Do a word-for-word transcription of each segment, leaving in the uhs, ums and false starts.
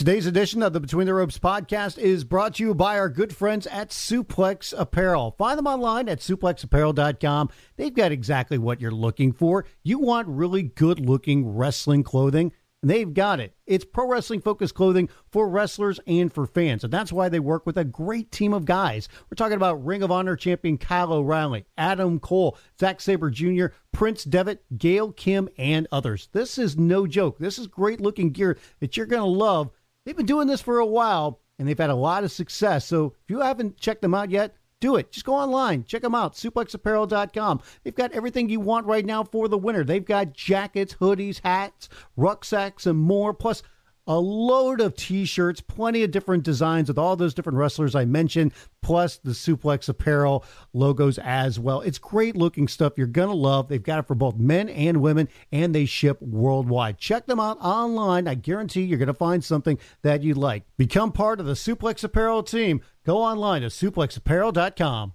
Today's edition of the Between the Ropes podcast is brought to you by our good friends at Suplex Apparel. Find them online at suplex apparel dot com. They've got exactly what you're looking for. You want really good-looking wrestling clothing, and they've got it. It's pro wrestling-focused clothing for wrestlers and for fans, and that's why they work with a great team of guys. We're talking about Ring of Honor champion Kyle O'Reilly, Adam Cole, Zack Sabre Junior, Prince Devitt, Gail Kim, and others. This is no joke. This is great-looking gear that you're going to love. They've been doing this for a while, and they've had a lot of success. So if you haven't checked them out yet, do it. Just go online. Check them out. suplex apparel dot com. They've got everything you want right now for the winter. They've got jackets, hoodies, hats, rucksacks, and more, plus a load of T-shirts, plenty of different designs with all those different wrestlers I mentioned, plus the Suplex Apparel logos as well. It's great-looking stuff you're going to love. They've got it for both men and women, and they ship worldwide. Check them out online. I guarantee you're going to find something that you like. Become part of the Suplex Apparel team. Go online to suplex apparel dot com.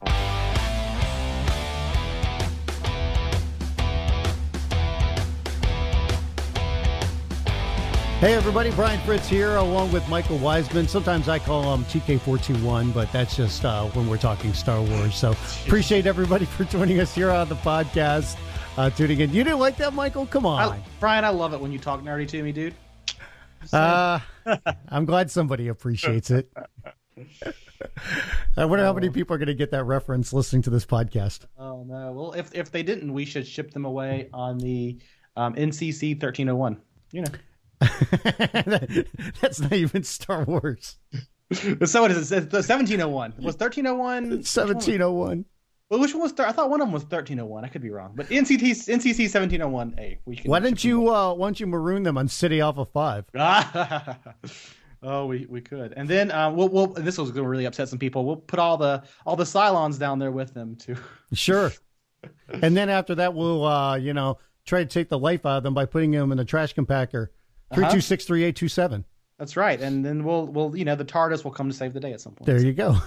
Hey everybody, Brian Fritz here along with Michael Wiseman. Sometimes I call him T K four two one, but that's just uh, when we're talking Star Wars. So appreciate everybody for joining us here on the podcast, uh, tuning in. You didn't like that, Michael? Come on. I, Brian, I love it when you talk nerdy to me, dude. Uh, I'm glad somebody appreciates it. I wonder how many people are going to get that reference listening to this podcast. Oh, no. Well, if if they didn't, we should ship them away on the um, N C C thirteen oh one. You know. That's not even Star Wars. So what is it? The seventeen oh one. Was thirteen oh one? seventeen oh one. Well, which one was? Thir- I thought one of them was thirteen oh one. I could be wrong. But N C T, N C C seventeen oh one A. We can. Why don't you? Uh, why don't you maroon them on City Alpha Five? Oh, we we could. And then uh, we'll we'll. This was going to really upset some people. We'll put all the all the Cylons down there with them too. Sure. And then after that, we'll uh, you know try to take the life out of them by putting them in a trash compactor. Three two six three eight two seven. That's right, and then we'll we'll you know the TARDIS will come to save the day at some point. There you go.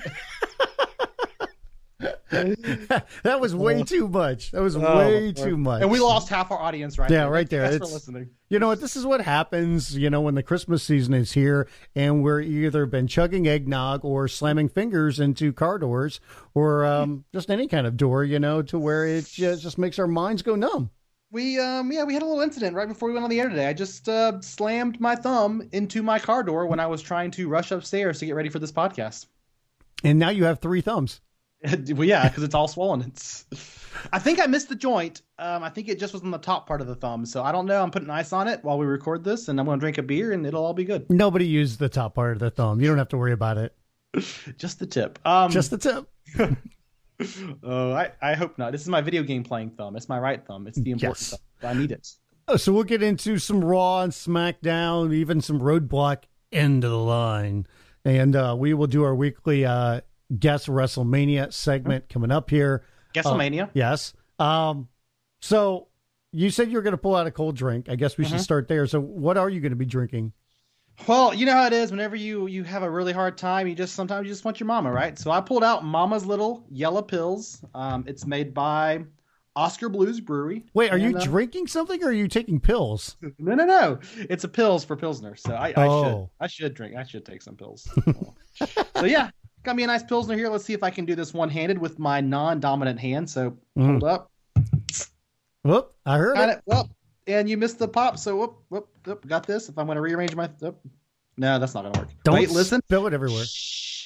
That was way too much. That was oh, way too much. And we lost half our audience right yeah, there. right there. Thanks for listening. You know what? This is what happens, you know, when the Christmas season is here and we're either been chugging eggnog or slamming fingers into car doors or um, just any kind of door, you know, to where it just, just makes our minds go numb. We, um, yeah, we had a little incident right before we went on the air today. I just uh, slammed my thumb into my car door when I was trying to rush upstairs to get ready for this podcast. And now you have three thumbs. Well, yeah, because it's all swollen. It's. I think I missed the joint. Um, I think it just was on the top part of the thumb. So I don't know. I'm putting ice on it while we record this, and I'm going to drink a beer, and it'll all be good. Nobody used the top part of the thumb. You don't have to worry about it. Just the tip. Um, just the tip. Oh, I, I hope not. This is my video game playing thumb. It's my right thumb. It's the important yes. thumb. I need it. Oh, so we'll get into some Raw and SmackDown, even some Roadblock end of the line. And uh, we will do our weekly uh, Guess WrestleMania segment coming up here. Guesslemania? Uh, yes. Um, so you said you were going to pull out a cold drink. I guess we mm-hmm. should start there. So what are you going to be drinking? Well, you know how it is. Whenever you, you have a really hard time, you just sometimes you just want your mama, right? So I pulled out Mama's Little Yellow Pills. Um, it's made by Oscar Blues Brewery. Wait, are and, you uh, drinking something or are you taking pills? No, no, no. It's a pills for Pilsner. So I, I oh. should I should drink. I should take some pills. So yeah, got me a nice Pilsner here. Let's see if I can do this one-handed with my non-dominant hand. So mm. hold up. Whoop! I heard got it. it. Well. And you missed the pop, so whoop, whoop, whoop, got this. If I'm going to rearrange my... Whoop. No, that's not going to work. Don't Wait, listen. Spill it everywhere. Shh.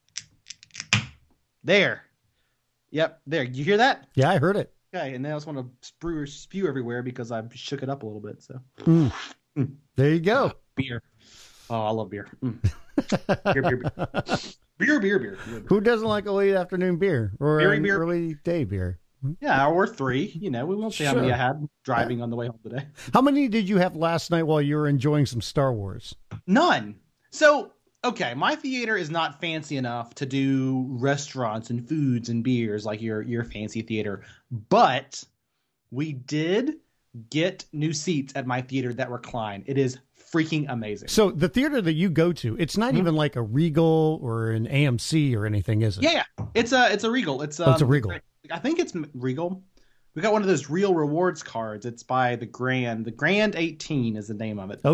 There. Yep, there. You hear that? Yeah, I heard it. Okay, and then I just want to spew, spew everywhere because I shook it up a little bit. So mm. Mm. There you go. Oh, beer. Oh, I love beer. Mm. beer, beer, beer. Beer, beer, beer. beer. Who doesn't like a late afternoon beer or Beery an beer. early day beer? Yeah, or three. You know, we won't say sure. how many I had driving yeah. on the way home today. How many did you have last night while you were enjoying some Star Wars? None. So, okay, my theater is not fancy enough to do restaurants and foods and beers like your your fancy theater. But we did get new seats at my theater that recline. It is freaking amazing. So the theater that you go to, it's not mm-hmm. even like a Regal or an A M C or anything, is it? Yeah, yeah. It's a it's a Regal. It's um, oh, it's a Regal. I think it's Regal. We got one of those Real Rewards cards. It's by the Grand. The Grand eighteen is the name of it. Okay.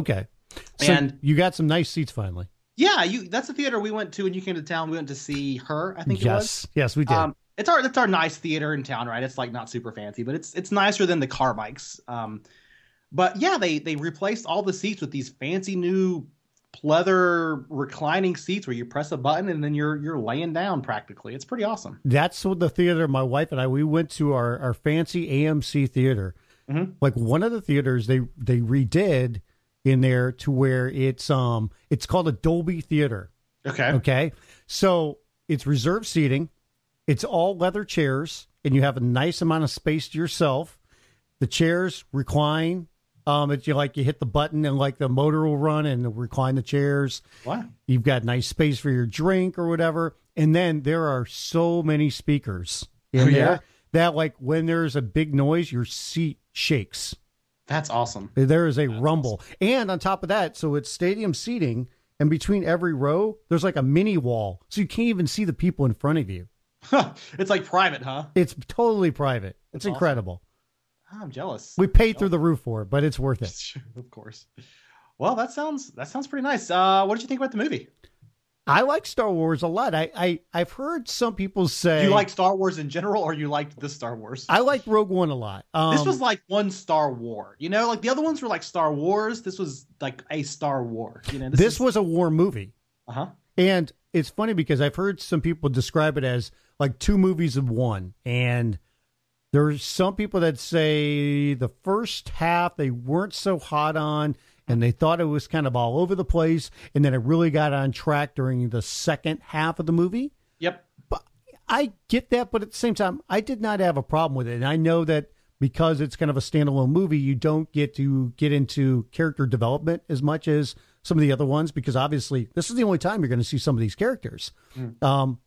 So and you got some nice seats finally. Yeah, you. That's the theater we went to when you came to town. We went to see Her, I think it yes. was. Yes, we did. Um, it's our it's our nice theater in town, right? It's like not super fancy, but it's it's nicer than the Carmike's. Um, but yeah, they they replaced all the seats with these fancy new pleather reclining seats where you press a button and then you're you're laying down practically. It's pretty awesome. That's what the theater my wife and I we went to our our fancy A M C theater. Mm-hmm. Like one of the theaters they they redid in there to where it's um it's called a Dolby Theater. Okay. Okay. So it's reserved seating. It's all leather chairs, and you have a nice amount of space to yourself. The chairs recline. Um, it's you like you hit the button and like the motor will run and recline the chairs. Wow. You've got nice space for your drink or whatever. And then there are so many speakers in oh, there yeah? that like when there's a big noise, your seat shakes. That's awesome. There is a That's rumble. Awesome. And on top of that, so it's stadium seating, and between every row, there's like a mini wall. So you can't even see the people in front of you. It's like private, huh? It's totally private. It's That's incredible. Awesome. I'm jealous. We paid through the roof for it, but it's worth it. Of course. Well, that sounds that sounds pretty nice. Uh, what did you think about the movie? I like Star Wars a lot. I, I, I've heard some people say... You like Star Wars in general, or you liked this Star Wars? I liked Rogue One a lot. Um, this was like one Star War. You know, like the other ones were like Star Wars. This was like a Star War. You know, This, this is... was a war movie. Uh-huh. And it's funny because I've heard some people describe it as like two movies of one. And there's some people that say the first half they weren't so hot on, and they thought it was kind of all over the place, and then it really got on track during the second half of the movie. Yep. But I get that, but at the same time, I did not have a problem with it. And I know that because it's kind of a standalone movie, you don't get to get into character development as much as some of the other ones, because obviously this is the only time you're going to see some of these characters. Mm. Um,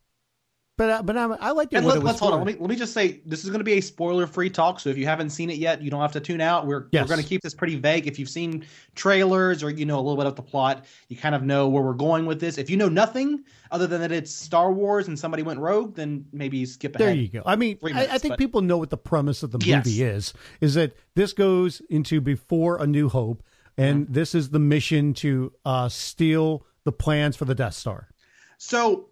But but I'm, I liked it. And let, let, it let's hold for. on. Let me let me just say this is going to be a spoiler-free talk. So if you haven't seen it yet, you don't have to tune out. We're yes. we're going to keep this pretty vague. If you've seen trailers or you know a little bit of the plot, you kind of know where we're going with this. If you know nothing other than that it's Star Wars and somebody went rogue, then maybe skip ahead. There you go. I mean, minutes, I, I think but... people know what the premise of the yes. movie is. Is that this goes into before A New Hope, and mm-hmm. this is the mission to uh, steal the plans for the Death Star. So.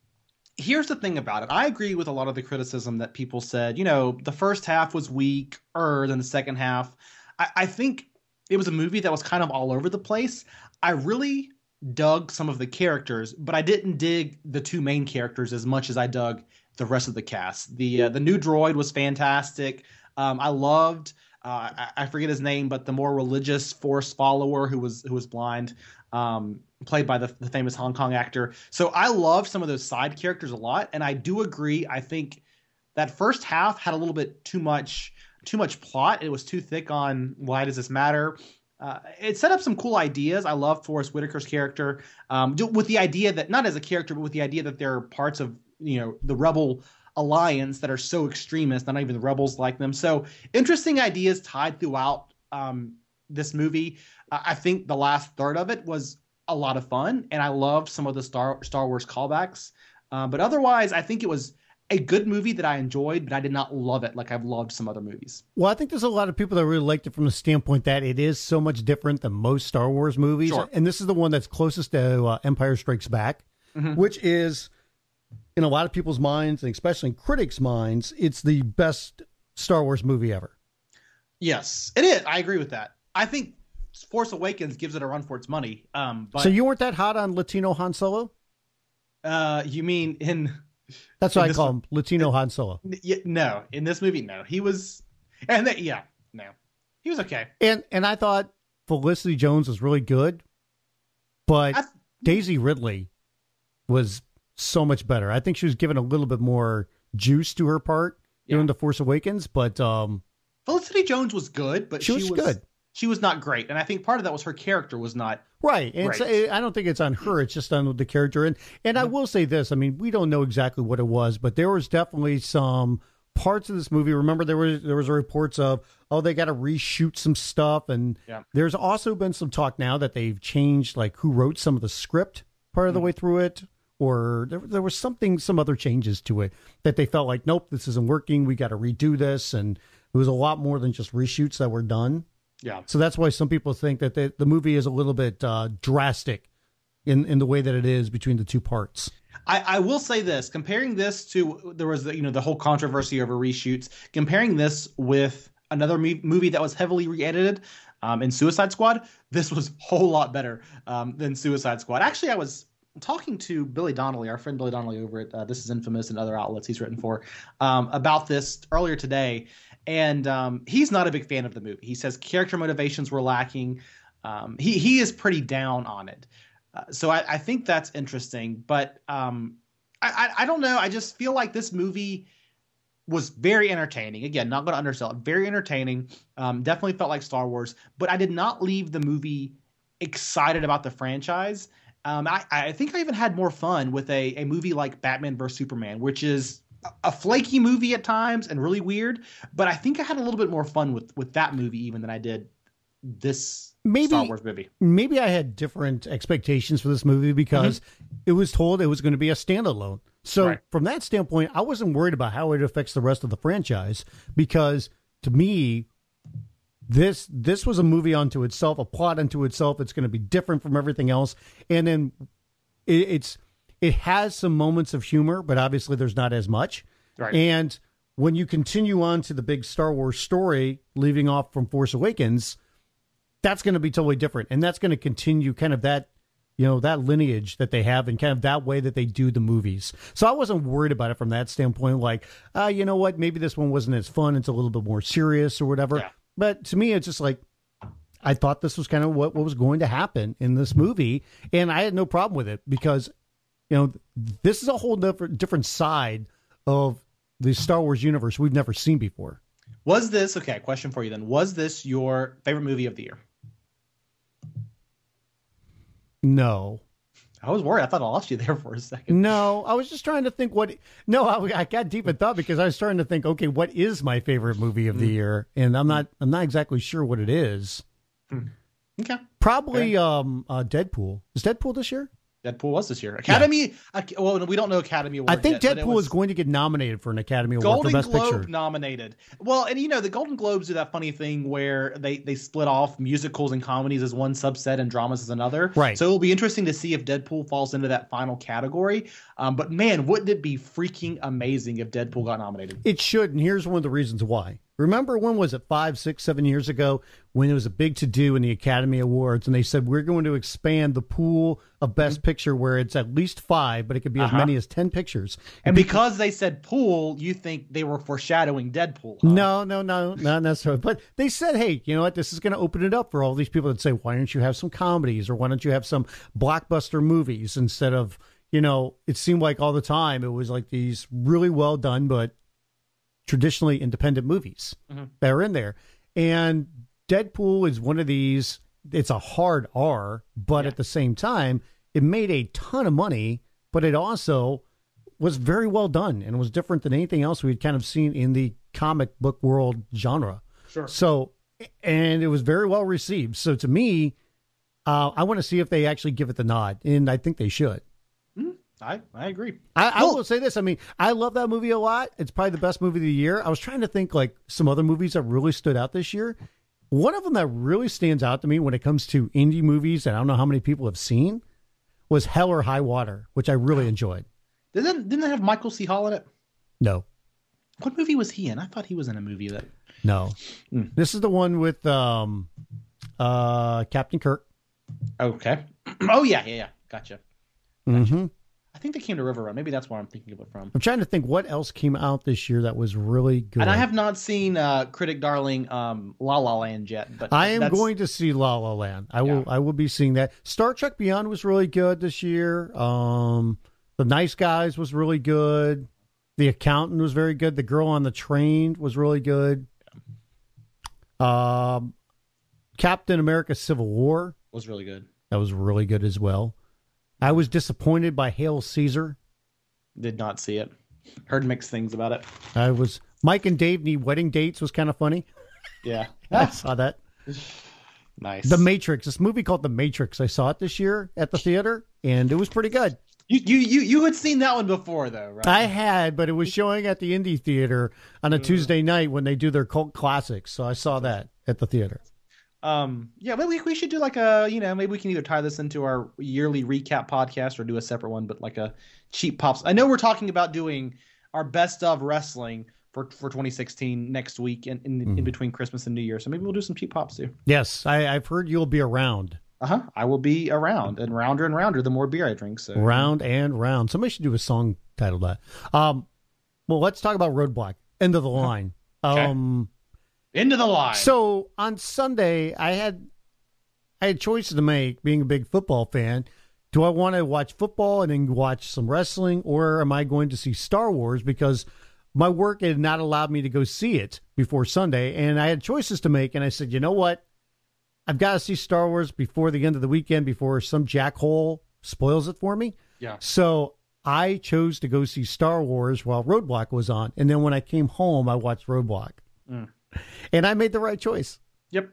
Here's the thing about it. I agree with a lot of the criticism that people said, you know, the first half was weaker than the second half. I, I think it was a movie that was kind of all over the place. I really dug some of the characters, but I didn't dig the two main characters as much as I dug the rest of the cast. The uh, the new droid was fantastic. Um, I loved, uh, I, I forget his name, but the more religious Force follower who was who was blind. Um, played by the, the famous Hong Kong actor. So I love some of those side characters a lot. And I do agree. I think that first half had a little bit too much, too much plot. It was too thick on why does this matter? Uh, it set up some cool ideas. I love Forrest Whitaker's character um, with the idea that not as a character, but with the idea that there are parts of, you know, the Rebel Alliance that are so extremist, not even the rebels like them. So interesting ideas tied throughout um, this movie. Uh, I think the last third of it was a lot of fun, and I loved some of the Star Star Wars callbacks. Uh, but otherwise, I think it was a good movie that I enjoyed, but I did not love it like I've loved some other movies. Well, I think there's a lot of people that really liked it from the standpoint that it is so much different than most Star Wars movies. Sure. And this is the one that's closest to uh, Empire Strikes Back, mm-hmm. which is, in a lot of people's minds, and especially in critics' minds, it's the best Star Wars movie ever. Yes, it is. I agree with that. I think Force Awakens gives it a run for its money. Um, but, so you weren't that hot on Latino Han Solo? Uh, you mean in... That's what I call him, Latino Han Solo. Yeah, no, in this movie, no. He was... and they, Yeah, no. He was okay. And and I thought Felicity Jones was really good, but I, Daisy Ridley was so much better. I think she was given a little bit more juice to her part yeah. during The Force Awakens, but... um, Felicity Jones was good, but she, she was, was good. She was not great, and I think part of that was her character was not right. And right. It's, I don't think it's on her; it's just on the character. And and mm-hmm. I will say this: I mean, we don't know exactly what it was, but there was definitely some parts of this movie. Remember, there was there was reports of oh, they got to reshoot some stuff, and yeah. there's also been some talk now that they've changed like who wrote some of the script part of mm-hmm. the way through it, or there there was something, some other changes to it that they felt like, nope, this isn't working. We got to redo this, and it was a lot more than just reshoots that were done. Yeah. So that's why some people think that the, the movie is a little bit uh, drastic in, in the way that it is between the two parts. I, I will say this, comparing this to, there was, the, you know, the whole controversy over reshoots, comparing this with another me- movie that was heavily re-edited um, in Suicide Squad, this was a whole lot better um, than Suicide Squad. Actually, I was talking to Billy Donnelly, our friend Billy Donnelly over at uh, This Is Infamous and other outlets he's written for, um, about this earlier today. And um, he's not a big fan of the movie. He says character motivations were lacking. Um, he, he is pretty down on it. Uh, so I, I think that's interesting, but um, I, I I don't know. I just feel like this movie was very entertaining. Again, not going to undersell it. Very entertaining. Um, definitely felt like Star Wars, but I did not leave the movie excited about the franchise. Um, I, I think I even had more fun with a, a movie like Batman versus Superman, which is a flaky movie at times and really weird. But I think I had a little bit more fun with with that movie even than I did this maybe, Star Wars movie. Maybe I had different expectations for this movie because mm-hmm. it was told it was going to be a standalone. So right. from that standpoint, I wasn't worried about how it affects the rest of the franchise because to me, this this was a movie unto itself, a plot unto itself. It's going to be different from everything else. And then it, it's it has some moments of humor, but obviously there's not as much. Right. And when you continue on to the big Star Wars story, leaving off from Force Awakens, that's going to be totally different. And that's going to continue kind of that, you know, that lineage that they have and kind of that way that they do the movies. So I wasn't worried about it from that standpoint. Like, uh, you know what, maybe this one wasn't as fun. It's a little bit more serious or whatever. Yeah. But to me, it's just like, I thought this was kind of what, what was going to happen in this movie. And I had no problem with it because, you know, this is a whole different, different side of the Star Wars universe we've never seen before. Was this, okay, question for you then. Was this your favorite movie of the year? No. I was worried. I thought I lost you there for a second. No, I was just trying to think what... No, I, I got deep in thought because I was starting to think, okay, what is my favorite movie of the mm. year? And I'm not I'm not exactly sure what it is. Mm. Okay. Probably okay. um, uh, Deadpool. Is Deadpool this year? Deadpool was this year. Academy, yeah. uh, well, we don't know Academy Award I think yet, Deadpool is going to get nominated for an Academy Award Golden for Best Globe Picture. nominated. Well, and you know, the Golden Globes do that funny thing where they, they split off musicals and comedies as one subset and dramas as another. Right. So it'll be interesting to see if Deadpool falls into that final category. Um, but man, wouldn't it be freaking amazing if Deadpool got nominated? It should, and here's one of the reasons why. Remember when was it five, six, seven years ago when it was a big to-do in the Academy Awards and they said we're going to expand the pool of Best mm-hmm. Picture where it's at least five, but it could be uh-huh. as many as ten pictures. And because they said pool, you think they were foreshadowing Deadpool. Huh? No, no, no, not necessarily. But they said, hey, you know what? This is going to open it up for all these people that say, why don't you have some comedies or why don't you have some blockbuster movies instead of, you know, it seemed like all the time it was like these really well done, but traditionally independent movies mm-hmm. that are in there. And Deadpool is one of these, it's a hard R, but yeah. at the same time, it made a ton of money, but it also was very well done and was different than anything else we'd kind of seen in the comic book world genre. Sure. So, and it was very well received. So to me, uh, I want to see if they actually give it the nod, and I think they should. I, I agree. I, I will say this. I mean, I love that movie a lot. It's probably the best movie of the year. I was trying to think like some other movies that really stood out this year. One of them that really stands out to me when it comes to indie movies, and I don't know how many people have seen, was Hell or High Water, which I really enjoyed. Didn't didn't it have Michael C. Hall in it? No. What movie was he in? I thought he was in a movie that. No. Mm. This is the one with um, uh, Captain Kirk. Okay. Oh yeah, yeah, yeah. Gotcha. gotcha. Mm-hmm. I think they came to River Run. Maybe that's where I'm thinking of it from. I'm trying to think what else came out this year that was really good. And I have not seen uh, critic darling um, La La Land yet. But I am that's... going to see La La Land. I will. Yeah. I will be seeing that. Star Trek Beyond was really good this year. Um, The Nice Guys was really good. The Accountant was very good. The Girl on the Train was really good. Um, Captain America: Civil War was really good. That was really good as well. I was disappointed by Hail Caesar. Did not see it. Heard mixed things about it. I was Mike and Dave need wedding dates was kind of funny. Yeah. I saw that. Nice. The Matrix. This movie called The Matrix. I saw it this year at the theater, and it was pretty good. You you you you had seen that one before, though, right? I had, but it was showing at the Indie Theater on a Tuesday night when they do their cult classics. So I saw that at the theater. Um, yeah, maybe we, we should do like a, you know, maybe we can either tie this into our yearly recap podcast or do a separate one, but like a cheap pops. I know we're talking about doing our best of wrestling for, for twenty sixteen next week in, in, mm. in between Christmas and New Year. So maybe we'll do some cheap pops too. Yes, I, I've heard you'll be around. Uh-huh. I will be around and rounder and rounder the more beer I drink. So round and round. Somebody should do a song titled that. Um, well, let's talk about Roadblock. End of the line. Okay. Um, End of the line. So on Sunday, I had I had choices to make. Being a big football fan, do I want to watch football and then watch some wrestling, or am I going to see Star Wars because my work had not allowed me to go see it before Sunday, and I had choices to make, and I said, you know what? I've got to see Star Wars before the end of the weekend, before some jackhole spoils it for me. Yeah. So I chose to go see Star Wars while Roadblock was on. And then when I came home, I watched Roadblock. Mm. And I made the right choice. Yep.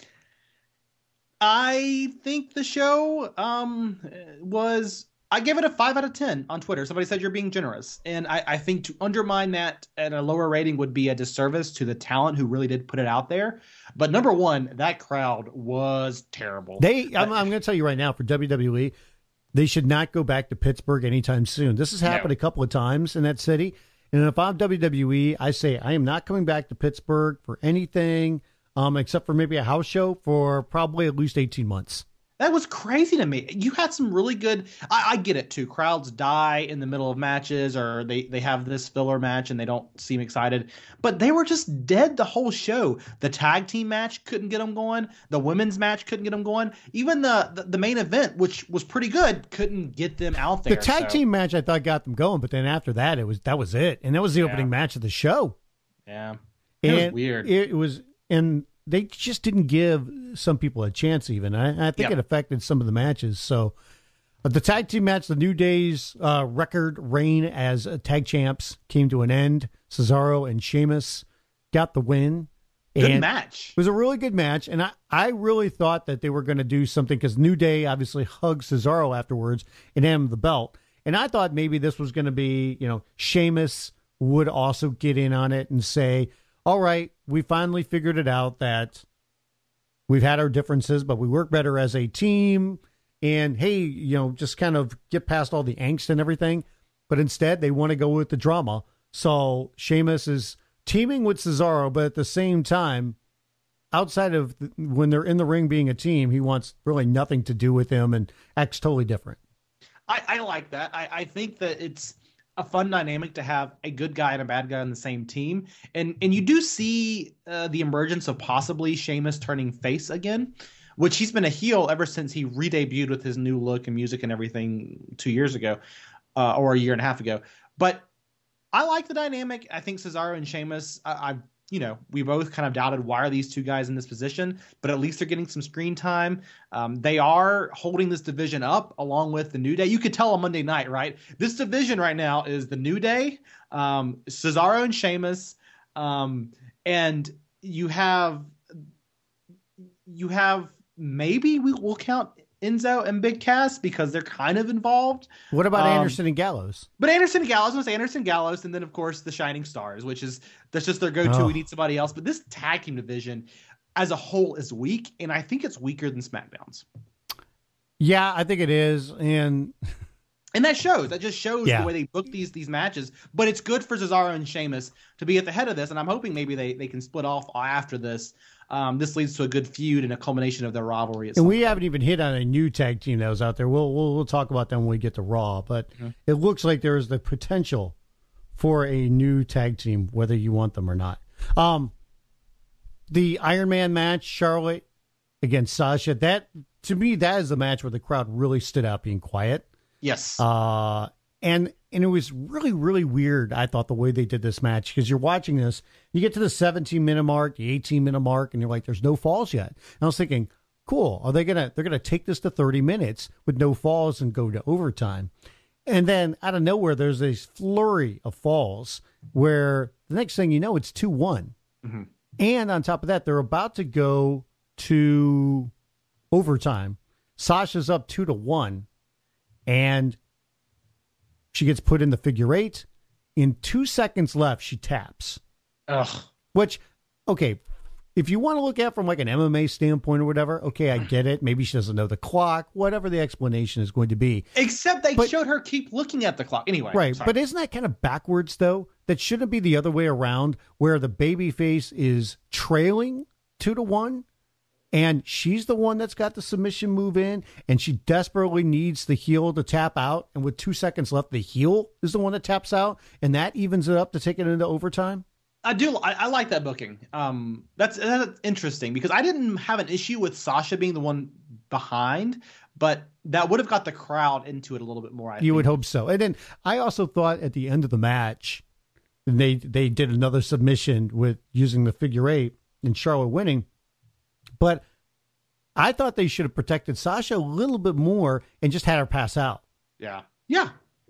I think the show um, was... I give it a five out of ten on Twitter. Somebody said you're being generous. And I, I think to undermine that at a lower rating would be a disservice to the talent who really did put it out there. But number one, that crowd was terrible. They, I'm, I'm going to tell you right now, for W W E, they should not go back to Pittsburgh anytime soon. This has happened no. a couple of times in that city. And if I'm W W E, I say I am not coming back to Pittsburgh for anything um, except for maybe a house show for probably at least eighteen months. That was crazy to me. You had some really good... I, I get it, too. Crowds die in the middle of matches, or they, they have this filler match and they don't seem excited. But they were just dead the whole show. The tag team match couldn't get them going. The women's match couldn't get them going. Even the, the, the main event, which was pretty good, couldn't get them out there. The tag so. team match, I thought, got them going. But then after that, it was that was it. And that was the yeah. opening match of the show. Yeah. It and was weird. It was... and. They just didn't give some people a chance even. I, I think yep. it affected some of the matches. So uh, the tag team match, the New Day's uh, record reign as uh, tag champs came to an end. Cesaro and Sheamus got the win. Good and match. It was a really good match. And I, I really thought that they were going to do something because New Day obviously hugged Cesaro afterwards and handed him the belt. And I thought maybe this was going to be, you know, Sheamus would also get in on it and say, all right, we finally figured it out that we've had our differences, but we work better as a team. And, hey, you know, just kind of get past all the angst and everything. But instead, they want to go with the drama. So Sheamus is teaming with Cesaro, but at the same time, outside of the, when they're in the ring being a team, he wants really nothing to do with him and acts totally different. I, I like that. I, I think that it's a fun dynamic to have a good guy and a bad guy on the same team. And and you do see uh, the emergence of possibly Sheamus turning face again, which he's been a heel ever since he re-debuted with his new look and music and everything two years ago, uh, or a year and a half ago. But I like the dynamic. I think Cesaro and Sheamus, I, I you know, we both kind of doubted why are these two guys in this position, but at least they're getting some screen time. Um, they are holding this division up along with the New Day. You could tell on Monday night, right? This division right now is the New Day, um, Cesaro and Sheamus, um, and you have you have maybe we will count Enzo and Big Cass because they're kind of involved. What about um, Anderson and Gallows? But Anderson and Gallows was Anderson Gallows, and then of course the Shining Stars, which is that's just their go-to. Oh. We need somebody else. But this tag team division as a whole is weak, and I think it's weaker than SmackDown's. Yeah, I think it is, and and that shows. That just shows yeah. the way they book these these matches. But it's good for Cesaro and Sheamus to be at the head of this, and I'm hoping maybe they they can split off after this. Um, this leads to a good feud and a culmination of their rivalry. And we point. haven't even hit on a new tag team that was out there. We'll we'll, we'll talk about them when we get to Raw. But mm-hmm. it looks like there is the potential for a new tag team, whether you want them or not. Um, the Iron Man match, Charlotte against Sasha. That to me, that is the match where the crowd really stood out, being quiet. Yes. Uh, and and it was really, really weird, I thought, the way they did this match. Because you're watching this, you get to the seventeen-minute mark, the eighteen-minute mark, and you're like, there's no falls yet. And I was thinking, cool, are they going to, they're going to take this to thirty minutes with no falls and go to overtime. And then out of nowhere, there's this flurry of falls where the next thing you know, it's two one. Mm-hmm. And on top of that, they're about to go to overtime. Sasha's up two to one. And she gets put in the figure eight. In two seconds left, she taps. Ugh. Which, okay, if you want to look at it from like an M M A standpoint or whatever, okay, I get it. Maybe she doesn't know the clock, whatever the explanation is going to be. Except they but, showed her keep looking at the clock. Anyway. Right. Sorry. But isn't that kind of backwards, though? That shouldn't be the other way around, where the babyface is trailing two to one, and she's the one that's got the submission move in, and she desperately needs the heel to tap out. And with two seconds left, the heel is the one that taps out, and that evens it up to take it into overtime. I do. I, I like that booking. Um, that's, that's interesting because I didn't have an issue with Sasha being the one behind, but that would have got the crowd into it a little bit more. I you think. would hope so. And then I also thought at the end of the match, they they did another submission with using the figure eight and Charlotte winning, but I thought they should have protected Sasha a little bit more and just had her pass out. Yeah, yeah.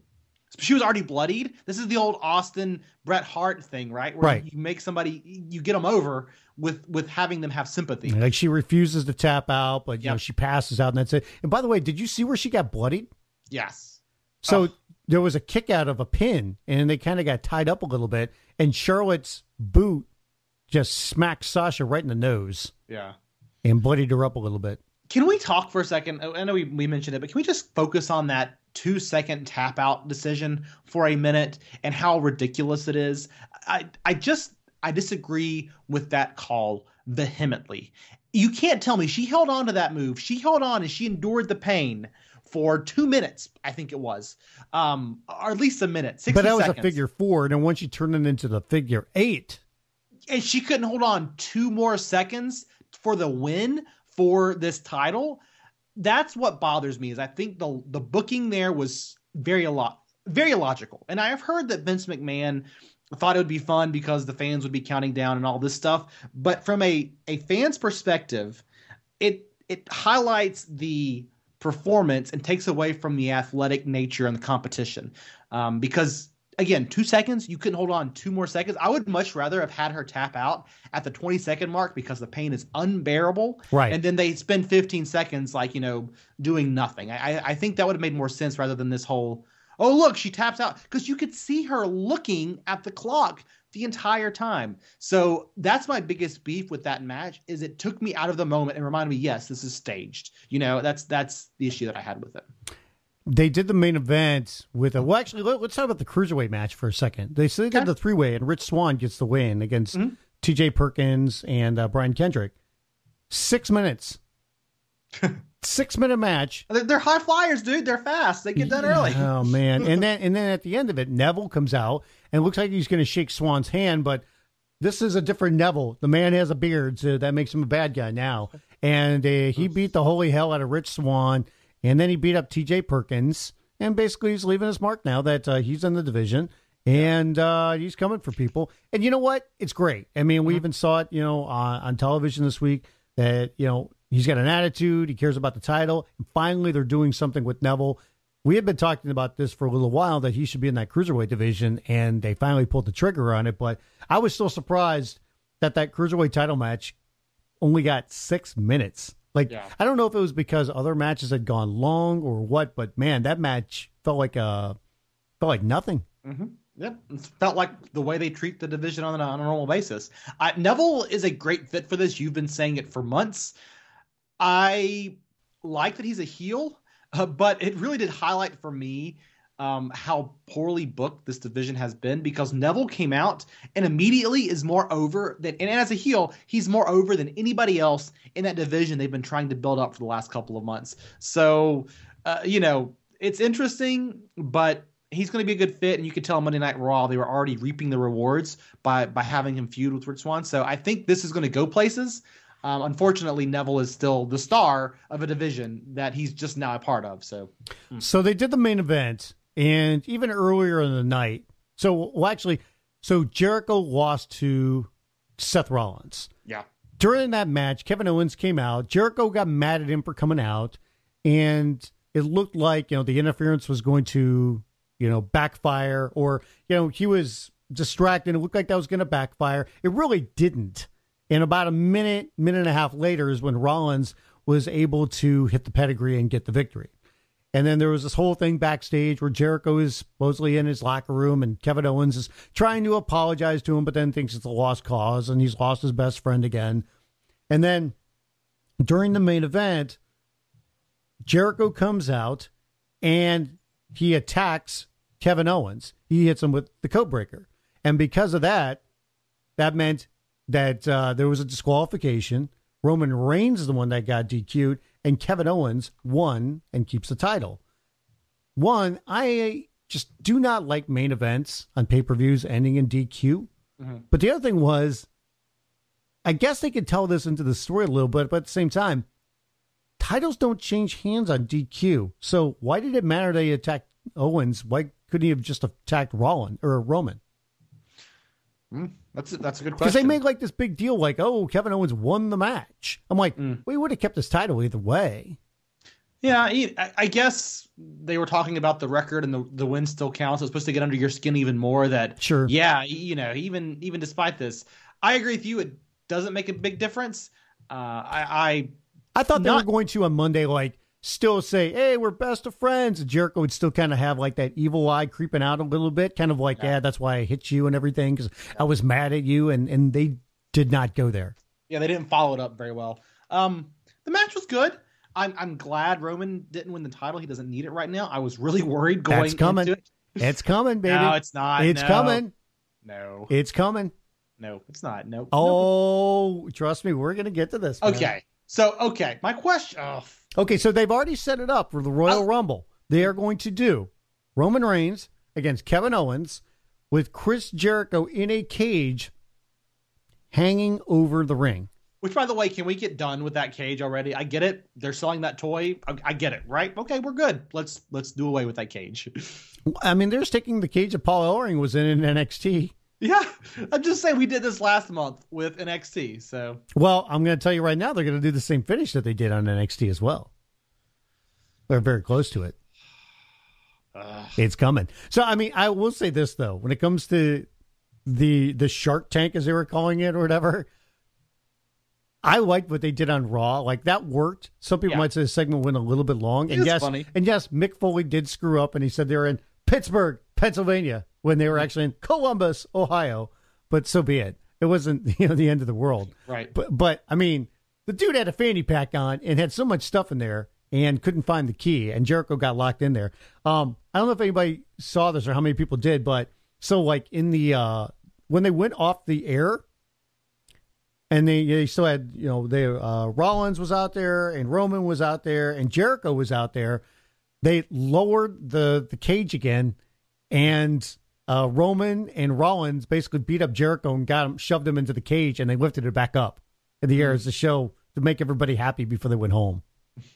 She was already bloodied. This is the old Austin Bret Hart thing, right? Where right. You make somebody, you get them over with with having them have sympathy. Like she refuses to tap out, but you yep. know she passes out, and that's it. And by the way, did you see where she got bloodied? Yes. So oh. there was a kick out of a pin, and they kind of got tied up a little bit, and Charlotte's boot just smacked Sasha right in the nose. Yeah. And bloodied her up a little bit. Can we talk for a second? I know we, we mentioned it, but can we just focus on that two second tap out decision for a minute and how ridiculous it is? I I just I disagree with that call vehemently. You can't tell me she held on to that move. She held on and she endured the pain for two minutes, I think it was, um, or at least a minute. sixty but that was seconds. a figure four, and then once you turn it into the figure eight, and she couldn't hold on two more seconds for the win for this title. That's what bothers me. Is I think the the booking there was very a lot very illogical. And I have heard that Vince McMahon thought it would be fun because the fans would be counting down and all this stuff. But from a a fan's perspective, it it highlights the performance and takes away from the athletic nature and the competition. Um, because again, two seconds, you couldn't hold on two more seconds. I would much rather have had her tap out at the twenty second mark because the pain is unbearable. Right. And then they spend fifteen seconds, like, you know, doing nothing. I, I think that would have made more sense rather than this whole, oh, look, she taps out, because you could see her looking at the clock the entire time. So that's my biggest beef with that match, is it took me out of the moment and reminded me, yes, this is staged. You know, that's, that's the issue that I had with it. They did the main event with a, well, actually, let, let's talk about the cruiserweight match for a second. They, so they did okay. the three-way, and Rich Swann gets the win against mm-hmm. T J Perkins and uh, Brian Kendrick. Six minutes. Six-minute match. They're, they're high flyers, dude. They're fast. They get done yeah, early. Oh, man. And then and then at the end of it, Neville comes out, and it looks like he's going to shake Swann's hand, but this is a different Neville. The man has a beard, so that makes him a bad guy now. And uh, he beat the holy hell out of Rich Swann. And then he beat up T J Perkins, and basically he's leaving his mark now that uh, he's in the division, and uh, he's coming for people. And you know what? It's great. I mean, we mm-hmm. even saw it, you know, uh, on television this week that, you know, he's got an attitude. He cares about the title. And finally, they're doing something with Neville. We had been talking about this for a little while, that he should be in that cruiserweight division, and they finally pulled the trigger on it. But I was still surprised that that cruiserweight title match only got six minutes. Like, yeah. I don't know if it was because other matches had gone long or what, but man, that match felt like uh felt like nothing. Mm-hmm. Yep, it felt like the way they treat the division on a, on a normal basis. Uh, Neville is a great fit for this. You've been saying it for months. I like that he's a heel, uh, but it really did highlight for me um, how poorly booked this division has been, because Neville came out and immediately is more over than, and as a heel, he's more over than anybody else in that division they've been trying to build up for the last couple of months. So, uh, you know, it's interesting, but he's going to be a good fit, and you could tell on Monday Night Raw they were already reaping the rewards by by having him feud with Rich Swann. So I think this is going to go places. Um, unfortunately, Neville is still the star of a division that he's just now a part of. So, hmm. so they did the main event, and even earlier in the night. So, well, actually, so Jericho lost to Seth Rollins. Yeah. During that match, Kevin Owens came out. Jericho got mad at him for coming out, and it looked like, you know, the interference was going to, you know, backfire, or, you know, he was distracted. It looked like that was going to backfire. It really didn't. And about a minute, minute and a half later is when Rollins was able to hit the pedigree and get the victory. And then there was this whole thing backstage where Jericho is supposedly in his locker room and Kevin Owens is trying to apologize to him, but then thinks it's a lost cause and he's lost his best friend again. And then during the main event, Jericho comes out and he attacks Kevin Owens. He hits him with the code breaker. And because of that, that meant that uh, there was a disqualification. Roman Reigns is the one that got D Q'd, and Kevin Owens won and keeps the title. One, I just do not like main events on pay-per-views ending in D Q. Mm-hmm. But the other thing was, I guess they could tell this into the story a little bit, but at the same time, titles don't change hands on D Q. So why did it matter they attacked Owens? Why couldn't he have just attacked Rollins or Roman? Mm, that's a, that's a good question. Because they make like this big deal, like, oh, Kevin Owens won the match. I'm like, mm. we would have kept his title either way. Yeah, I, I guess they were talking about the record and the, the win still counts. It's supposed to get under your skin even more. That sure, yeah, you know, even even despite this, I agree with you. It doesn't make a big difference. Uh, I, I I thought not, they were going to on Monday, like, still say, hey, we're best of friends. And Jericho would still kind of have like that evil eye creeping out a little bit, kind of like, yeah, yeah that's why I hit you and everything, because yeah. I was mad at you, and, and they did not go there. Yeah, they didn't follow it up very well. Um, the match was good. I'm I'm glad Roman didn't win the title. He doesn't need it right now. I was really worried going That's coming. into it. It's coming, baby. No, it's not. It's no. coming. No. It's coming. No, it's not. No. Oh, no. Trust me, we're going to get to this, man. Okay. So, okay, my question. Oh. Okay, so they've already set it up for the Royal oh. Rumble. They are going to do Roman Reigns against Kevin Owens with Chris Jericho in a cage hanging over the ring. Which, by the way, can we get done with that cage already? I get it. They're selling that toy. I, I get it, right? Okay, we're good. Let's let's do away with that cage. I mean, they're sticking the cage that Paul Ellering was in in N X T. Yeah, I'm just saying we did this last month with N X T. So, well, I'm going to tell you right now, they're going to do the same finish that they did on N X T as well. They're very close to it. Uh, it's coming. So, I mean, I will say this though: when it comes to the the Shark Tank, as they were calling it, or whatever, I liked what they did on Raw. Like, that worked. Some people yeah. might say the segment went a little bit long, and yes, funny. and yes, Mick Foley did screw up, and he said they were in Pittsburgh, Pennsylvania, when they were actually in Columbus, Ohio. But so be it. It wasn't, you know, the end of the world. Right. But, but I mean, the dude had a fanny pack on and had so much stuff in there and couldn't find the key, and Jericho got locked in there. Um, I don't know if anybody saw this or how many people did, but so like in the uh, when they went off the air, and they they still had, you know, they uh, Rollins was out there and Roman was out there and Jericho was out there. They lowered the the cage again, and uh, Roman and Rollins basically beat up Jericho and got him, shoved him into the cage, and they lifted it back up in the air as a show to make everybody happy before they went home.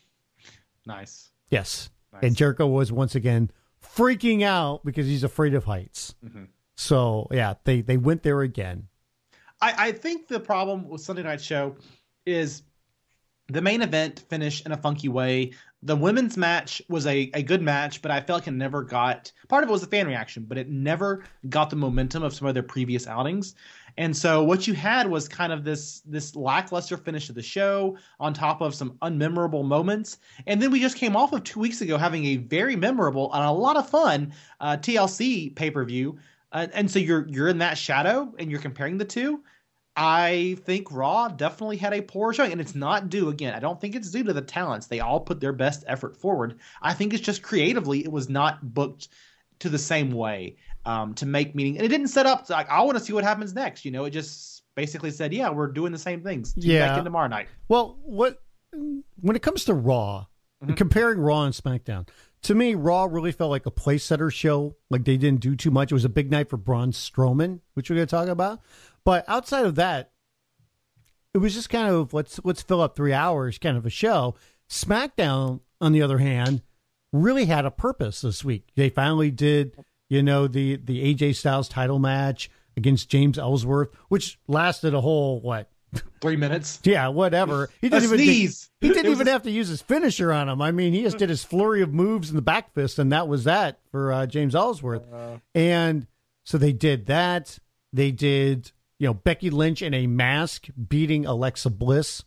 Nice. Yes. Nice. And Jericho was once again freaking out because he's afraid of heights. Mm-hmm. So, yeah, they, they went there again. I, I think the problem with Sunday Night Show is the main event finished in a funky way. The women's match was a, a good match, but I felt like it never got – part of it was the fan reaction, but it never got the momentum of some of their previous outings. And so what you had was kind of this this lackluster finish to the show on top of some unmemorable moments. And then we just came off of two weeks ago having a very memorable and a lot of fun uh, T L C pay-per-view. Uh, and so you're you're in that shadow and you're comparing the two. I think Raw definitely had a poor showing, and it's not due, again, I don't think it's due to the talents. They all put their best effort forward. I think it's just creatively it was not booked to the same way um, to make meaning. And it didn't set up to, like, I want to see what happens next. You know, it just basically said, yeah, we're doing the same things. Tune yeah. back in tomorrow night. Well, what when it comes to Raw, mm-hmm. comparing Raw and SmackDown, to me, Raw really felt like a place setter show. Like, they didn't do too much. It was a big night for Braun Strowman, which we're going to talk about. But outside of that, it was just kind of let's let's fill up three hours kind of a show. SmackDown, on the other hand, really had a purpose this week. They finally did, you know, the, the A J Styles title match against James Ellsworth, which lasted a whole, what? Three minutes? Yeah, whatever. He didn't a even sneeze. He didn't even a... have to use his finisher on him. I mean, he just did his flurry of moves in the back fist, and that was that for uh, James Ellsworth. Uh... And so they did that. They did... You know, Becky Lynch in a mask beating Alexa Bliss.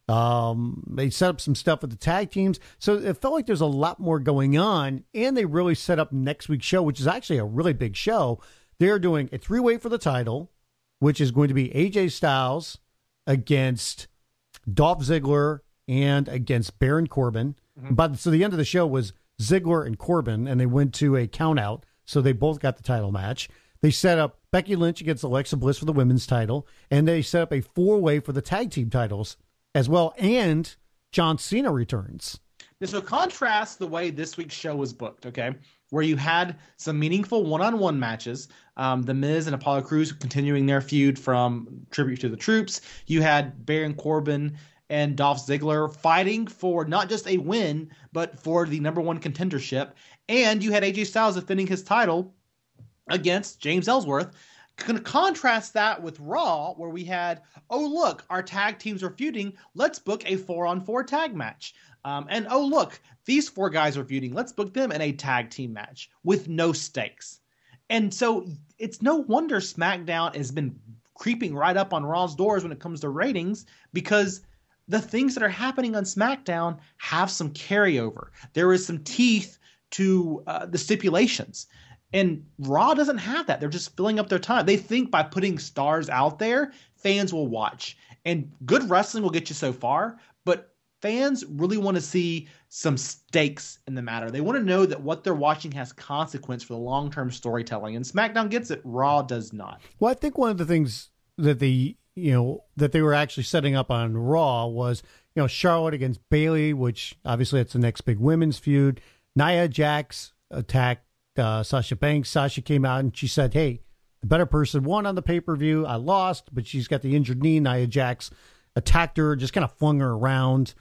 Um, they set up some stuff with the tag teams. So it felt like there's a lot more going on. And they really set up next week's show, which is actually a really big show. They're doing a three-way for the title, which is going to be A J Styles against Dolph Ziggler and against Baron Corbin. Mm-hmm. But so the end of the show was Ziggler and Corbin, and they went to a count out. So they both got the title match. They set up Becky Lynch against Alexa Bliss for the women's title, and they set up a four-way for the tag team titles as well, and John Cena returns. So contrast the way this week's show was booked, okay, where you had some meaningful one-on-one matches, um, The Miz and Apollo Crews continuing their feud from Tribute to the Troops. You had Baron Corbin and Dolph Ziggler fighting for not just a win, but for the number one contendership. And you had A J Styles defending his title against James Ellsworth. Can contrast that with Raw, where we had, oh, look, our tag teams are feuding. Let's book a four-on-four tag match. Um, and, oh, look, these four guys are feuding. Let's book them in a tag team match with no stakes. And so it's no wonder SmackDown has been creeping right up on Raw's doors when it comes to ratings, because the things that are happening on SmackDown have some carryover. There is some teeth to uh, the stipulations. And Raw doesn't have that. They're just filling up their time. They think by putting stars out there, fans will watch. And good wrestling will get you so far, but fans really want to see some stakes in the matter. They want to know that what they're watching has consequence for the long-term storytelling. And SmackDown gets it. Raw does not. Well, I think one of the things that the you know that they were actually setting up on Raw was, you know, Charlotte against Bayley, which obviously it's the next big women's feud. Nia Jax attacked Uh, Sasha Banks. Sasha came out and she said, hey, the better person won on the pay-per-view. I lost, but she's got the injured knee. Nia Jax attacked her, just kind of flung her around.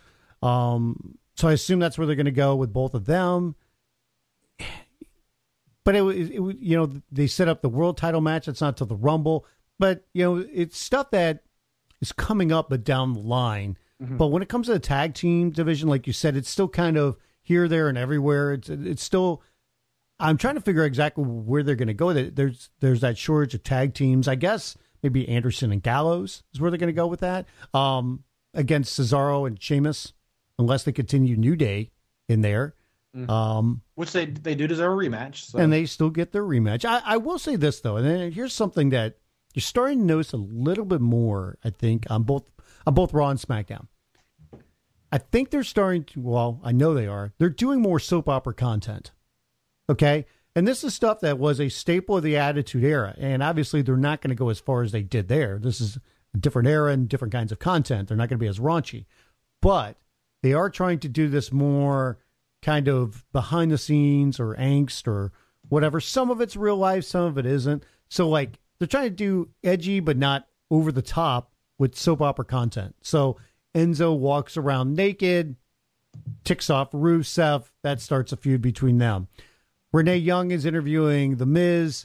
Um, so I assume that's where they're going to go with both of them. But it, it, it, you know, they set up the world title match. It's not till the Rumble, but you know, it's stuff that is coming up, but down the line. Mm-hmm. But when it comes to the tag team division, like you said, it's still kind of here, there, and everywhere. It's it's still. I'm trying to figure out exactly where they're going to go. There's there's that shortage of tag teams. I guess maybe Anderson and Gallows is where they're going to go with that. Um, against Cesaro and Sheamus, unless they continue New Day in there. Mm-hmm. Um, Which they they do deserve a rematch. So. And they still get their rematch. I, I will say this, though, and then here's something that you're starting to notice a little bit more, I think, on both on both Raw and SmackDown. I think they're starting to, well, I know they are. They're doing more soap opera content. Okay. And this is stuff that was a staple of the Attitude Era. And obviously they're not going to go as far as they did there. This is a different era and different kinds of content. They're not going to be as raunchy, but they are trying to do this more kind of behind the scenes or angst or whatever. Some of it's real life. Some of it isn't. So like they're trying to do edgy, but not over the top with soap opera content. So Enzo walks around naked, ticks off Rusev. That starts a feud between them. Renee Young is interviewing The Miz,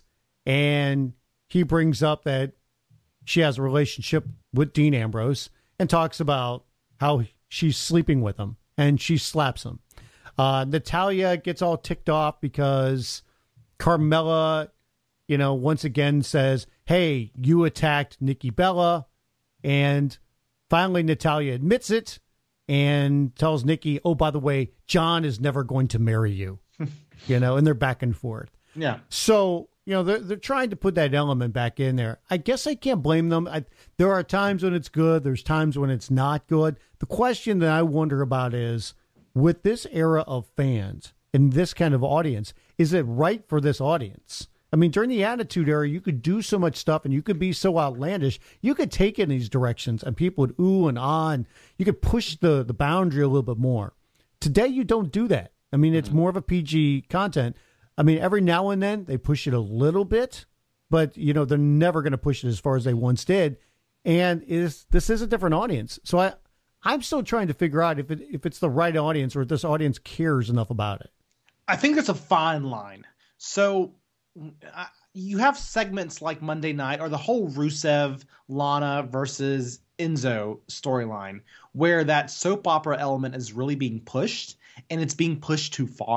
and he brings up that she has a relationship with Dean Ambrose and talks about how she's sleeping with him, and she slaps him. Uh, Natalya gets all ticked off because Carmella, you know, once again says, hey, you attacked Nikki Bella, and finally Natalya admits it and tells Nikki, oh, by the way, John is never going to marry you. You know, and they're back and forth. Yeah. So, you know, they're, they're trying to put that element back in there. I guess I can't blame them. I, there are times when it's good. There's times when it's not good. The question that I wonder about is, with this era of fans and this kind of audience, is it right for this audience? I mean, during the Attitude Era, you could do so much stuff and you could be so outlandish. You could take it in these directions and people would ooh and ah, and you could push the, the boundary a little bit more. Today, you don't do that. I mean, it's more of a P G content. I mean, every now and then they push it a little bit, but, you know, they're never going to push it as far as they once did. And it is, this is a different audience. So I, I'm still trying to figure out if it, if it's the right audience or if this audience cares enough about it. I think it's a fine line. So uh, you have segments like Monday Night or the whole Rusev, Lana versus Enzo storyline where that soap opera element is really being pushed and it's being pushed too far,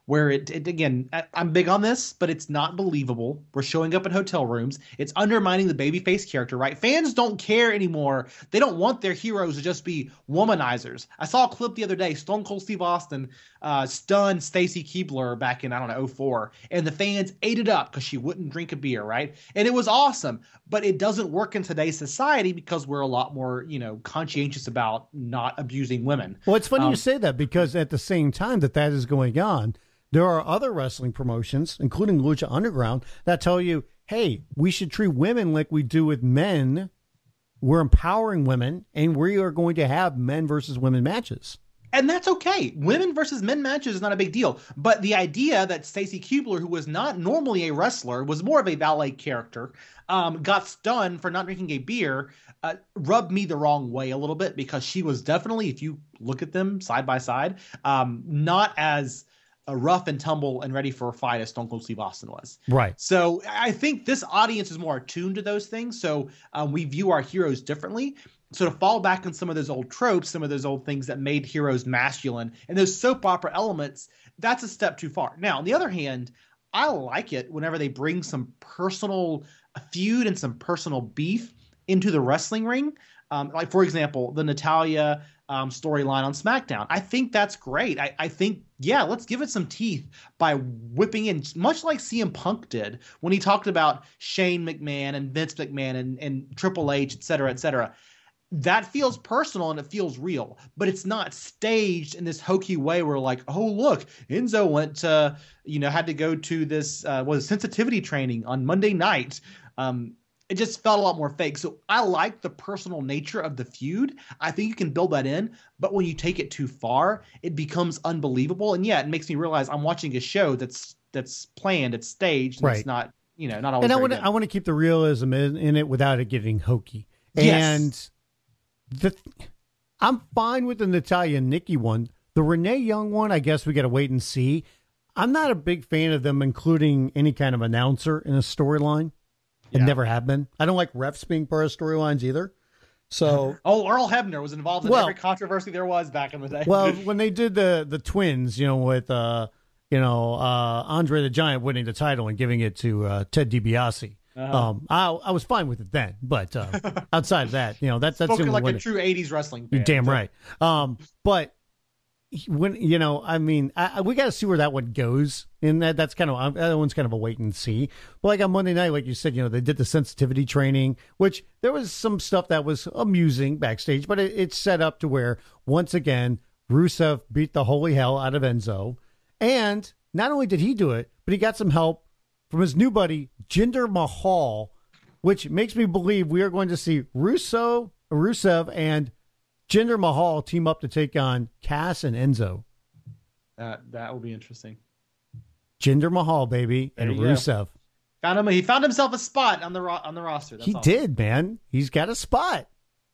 where it, it again, I, I'm big on this, but it's not believable. We're showing up in hotel rooms. It's undermining the babyface character, right? Fans don't care anymore. They don't want their heroes to just be womanizers. I saw a clip the other day. Stone Cold Steve Austin uh, stunned Stacy Keibler back in, I don't know, oh four, and the fans ate it up because she wouldn't drink a beer, right? And it was awesome, but it doesn't work in today's society because we're a lot more, you know, conscientious about not abusing women. Well, it's funny um, you say that, because at the same time that that is going on, there are other wrestling promotions, including Lucha Underground, that tell you, hey, we should treat women like we do with men. We're empowering women, and we are going to have men versus women matches. And that's okay. Women versus men matches is not a big deal. But the idea that Stacy Keibler, who was not normally a wrestler, was more of a valet character, um, got stunned for not drinking a beer, uh, rubbed me the wrong way a little bit, because she was definitely, if you look at them side by side, um, not as a rough and tumble and ready for a fight as Stone Cold Steve Austin was. Right. So I think this audience is more attuned to those things. So um, we view our heroes differently. So to fall back on some of those old tropes, some of those old things that made heroes masculine, and those soap opera elements, that's a step too far. Now, on the other hand, I like it whenever they bring some personal feud and some personal beef into the wrestling ring. Um, like, for example, the Natalya um, storyline on SmackDown. I think that's great. I, I think, yeah, let's give it some teeth by whipping in, much like C M Punk did when he talked about Shane McMahon and Vince McMahon and, and Triple H, et cetera, et cetera. That feels personal and it feels real, but it's not staged in this hokey way where, like, oh, look, Enzo went to, you know, had to go to this, uh, was sensitivity training on Monday night. Um, It just felt a lot more fake. So I like the personal nature of the feud. I think you can build that in, but when you take it too far, it becomes unbelievable. And yeah, it makes me realize I'm watching a show that's that's planned, it's staged, and right. It's not, you know, not always. And I very want to good. I want to keep the realism in, in it without it getting hokey. Yes. And the I'm fine with the Natalya and Nikki one. The Renee Young one, I guess we got to wait and see. I'm not a big fan of them including any kind of announcer in a storyline. It Yeah. never have been. I don't like refs being part of storylines either. So, oh, Earl Hebner was involved in well, every controversy there was back in the day. well, when they did the the twins, you know, with uh, you know, uh, Andre the Giant winning the title and giving it to uh, Ted DiBiase, uh-huh. um, I I was fine with it then. But uh, outside of that, you know, that's that's spoken like a it, true eighties wrestling fan. You're damn right. Um, but when you know, I mean, I, we got to see where that one goes. And that that's kind of that one's kind of a wait and see. But like on Monday night, like you said, you know, they did the sensitivity training, which there was some stuff that was amusing backstage, but it, it's set up to where once again Rusev beat the holy hell out of Enzo, and not only did he do it, but he got some help from his new buddy Jinder Mahal, which makes me believe we are going to see Russo, Rusev and Jinder Mahal team up to take on Cass and Enzo. Uh, that will be interesting. Jinder Mahal, baby, and Rusev. Found him. He found himself a spot on the ro- on the roster. That's he awesome. did, man. He's got a spot.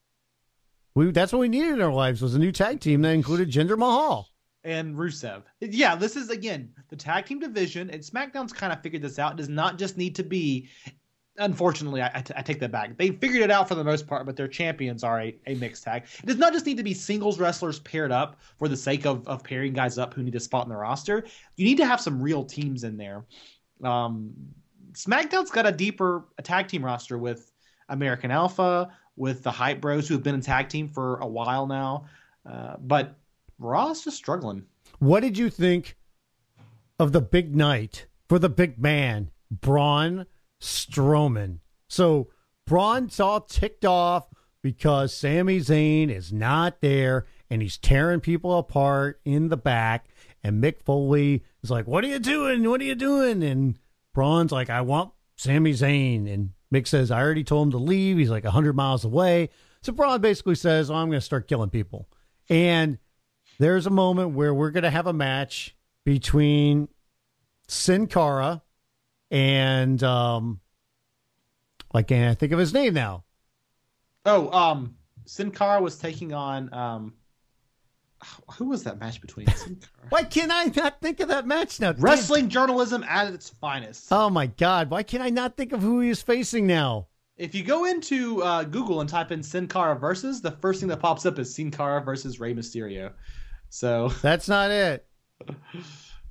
We that's what we needed in our lives was a new tag team that included Jinder Mahal and Rusev. Yeah, this is again the tag team division, and SmackDown's kind of figured this out. It does not just need to be. Unfortunately, I, I, t- I take that back. They figured it out for the most part, but their champions are a, a mixed tag. It does not just need to be singles wrestlers paired up for the sake of, of pairing guys up who need a spot in the roster. You need to have some real teams in there. Um, SmackDown's got a deeper a tag team roster with American Alpha, with the Hype Bros who have been in tag team for a while now. Uh, but Raw's just struggling. What did you think of the big night for the big man, Braun Strowman? So Braun's all ticked off because Sami Zayn is not there and he's tearing people apart in the back. And Mick Foley is like, what are you doing? What are you doing? And Braun's like, I want Sami Zayn. And Mick says, I already told him to leave. He's like one hundred miles away. So Braun basically says, oh, I'm going to start killing people. And there's a moment where we're going to have a match between Sin Cara and um, I can't think of his name now. Oh, um, Sin Cara was taking on um, who was that match between? Sin Cara? Why can't I not think of that match now? Wrestling Damn. Journalism at its finest. Oh my God! Why can't I not think of who he is facing now? If you go into uh, Google and type in Sin Cara versus, the first thing that pops up is Sin Cara versus Rey Mysterio. So that's not it.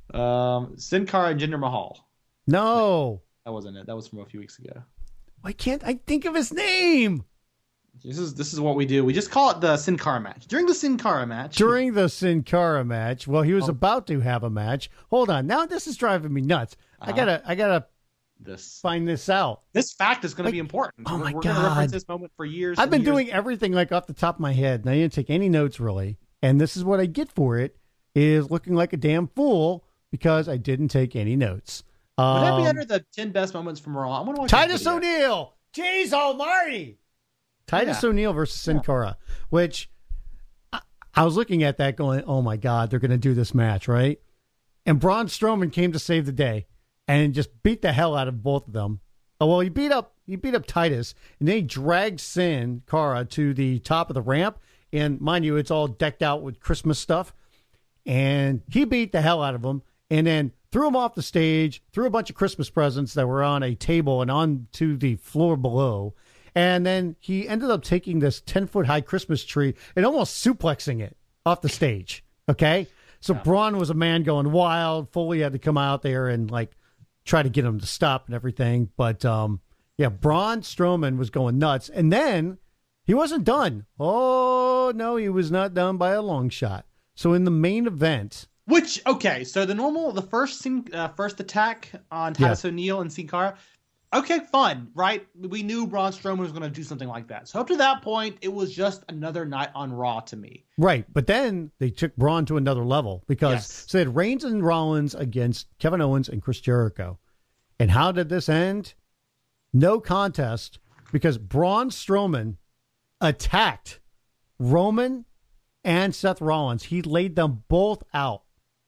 Um, Sin Cara and Jinder Mahal. No. That wasn't it. That was from a few weeks ago. Why can't I think of his name? This is this is what we do. We just call it the Sin Cara match. During the Sin Cara match. During the Sin Cara match, well, he was Oh. about to have a match. Hold on. Now this is driving me nuts. Uh-huh. I gotta I gotta This find this out. this fact is going Like- to be important. oh we're my we're going to reference God. this moment for years. I've and been years. doing everything like off the top of my head, and I didn't take any notes really. And this is what I get for it: is looking like a damn fool because I didn't take any notes. Um, Would that be under the ten best moments from Raw? I want to watch Titus this video. O'Neil. Jeez Almighty. Titus Yeah. O'Neil versus Sin Yeah. Cara, which I, I was looking at that going, oh my God, they're going to do this match, right? And Braun Strowman came to save the day and just beat the hell out of both of them. Oh, well, he beat up he beat up Titus, and then he dragged Sin Cara to the top of the ramp. And mind you, it's all decked out with Christmas stuff. And he beat the hell out of him and then threw him off the stage, threw a bunch of Christmas presents that were on a table and onto the floor below. And then he ended up taking this ten-foot high Christmas tree and almost suplexing it off the stage. Okay? So Yeah. Braun was a man going wild. Foley had to come out there and, like, try to get him to stop and everything. But, um, yeah, Braun Strowman was going nuts. And then he wasn't done. Oh, no, he was not done by a long shot. So in the main event... Which okay, so the normal, the first Sin, uh, first attack on Titus O'Neil and Sin Cara, okay, fun, right? We knew Braun Strowman was going to do something like that. So up to that point, it was just another night on Raw to me. Right, but then they took Braun to another level because Yes. so they had Reigns and Rollins against Kevin Owens and Chris Jericho. And how did this end? No contest because Braun Strowman attacked Roman and Seth Rollins. He laid them both out.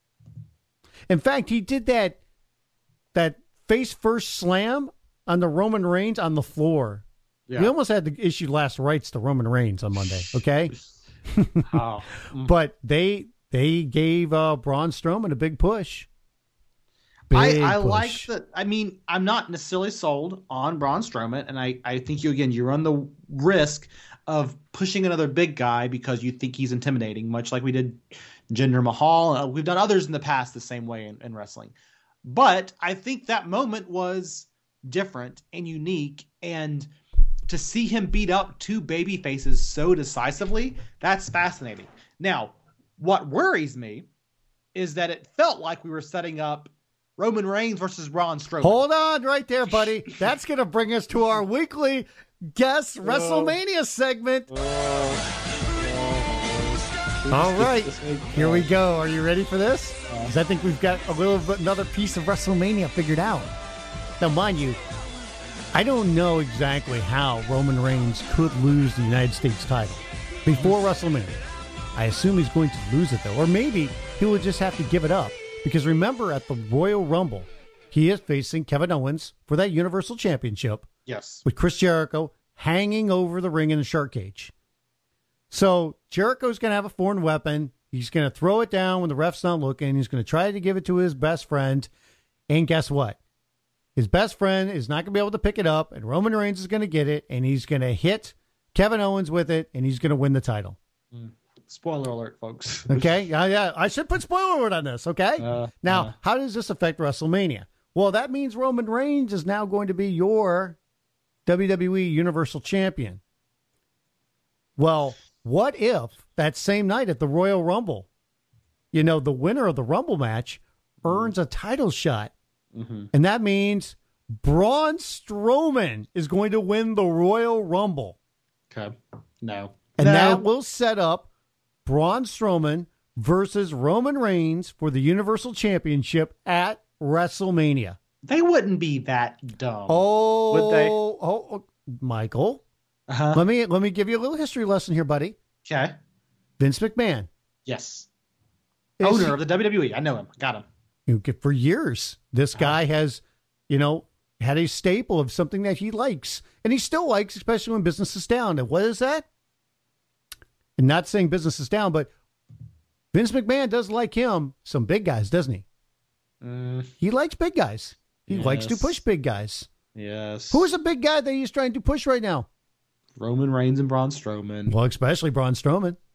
In fact, he did that that face first slam on the Roman Reigns on the floor. Yeah. We almost had to issue last rites to Roman Reigns on Monday, okay? Oh. But they they gave uh, Braun Strowman a big push. I, Big I push. like that. I mean, I'm not necessarily sold on Braun Strowman, and I, I think you again you run the risk of pushing another big guy because you think he's intimidating, much like we did Jinder Mahal. Uh, we've done others in the past the same way in, in wrestling. But I think that moment was different and unique, and to see him beat up two baby faces so decisively, that's fascinating. Now, what worries me is that it felt like we were setting up Roman Reigns versus Braun Strowman. Hold on right there, buddy. That's going to bring us to our weekly guest WrestleMania segment. All right, here we go. Are you ready for this? Because I think we've got a little bit, another piece of WrestleMania figured out. Now, mind you, I don't know exactly how Roman Reigns could lose the United States title before WrestleMania. I assume he's going to lose it, though. Or maybe he will just have to give it up. Because remember, at the Royal Rumble, he is facing Kevin Owens for that Universal Championship Yes. with Chris Jericho hanging over the ring in a shark cage. So Jericho's going to have a foreign weapon. He's going to throw it down when the ref's not looking. He's going to try to give it to his best friend. And guess what? His best friend is not going to be able to pick it up, and Roman Reigns is going to get it, and he's going to hit Kevin Owens with it, and he's going to win the title. Spoiler alert, folks. Okay? Yeah, yeah. I should put spoiler word on this, okay? Uh, now, uh. how does this affect WrestleMania? Well, that means Roman Reigns is now going to be your W W E Universal Champion. Well, what if that same night at the Royal Rumble, you know, the winner of the Rumble match earns a title shot? Mm-hmm. And that means Braun Strowman is going to win the Royal Rumble. Okay. No. And no. that will set up Braun Strowman versus Roman Reigns for the Universal Championship at WrestleMania. They wouldn't be that dumb. Oh, Would they? oh, oh, Michael, Uh-huh. let me let me give you a little history lesson here, buddy. Okay. Vince McMahon, Yes. is- Owner of the W W E. I know him. Got him. you get- for years, this guy has, you know, had a staple of something that he likes, and he still likes, especially when business is down. And what is that? And not saying business is down, but Vince McMahon does like him some big guys, doesn't he? Mm, He likes big guys. He likes to Yes. push big guys. yes. Who is a big guy that he's trying to push right now? Roman Reigns and Braun Strowman? Well, especially Braun Strowman.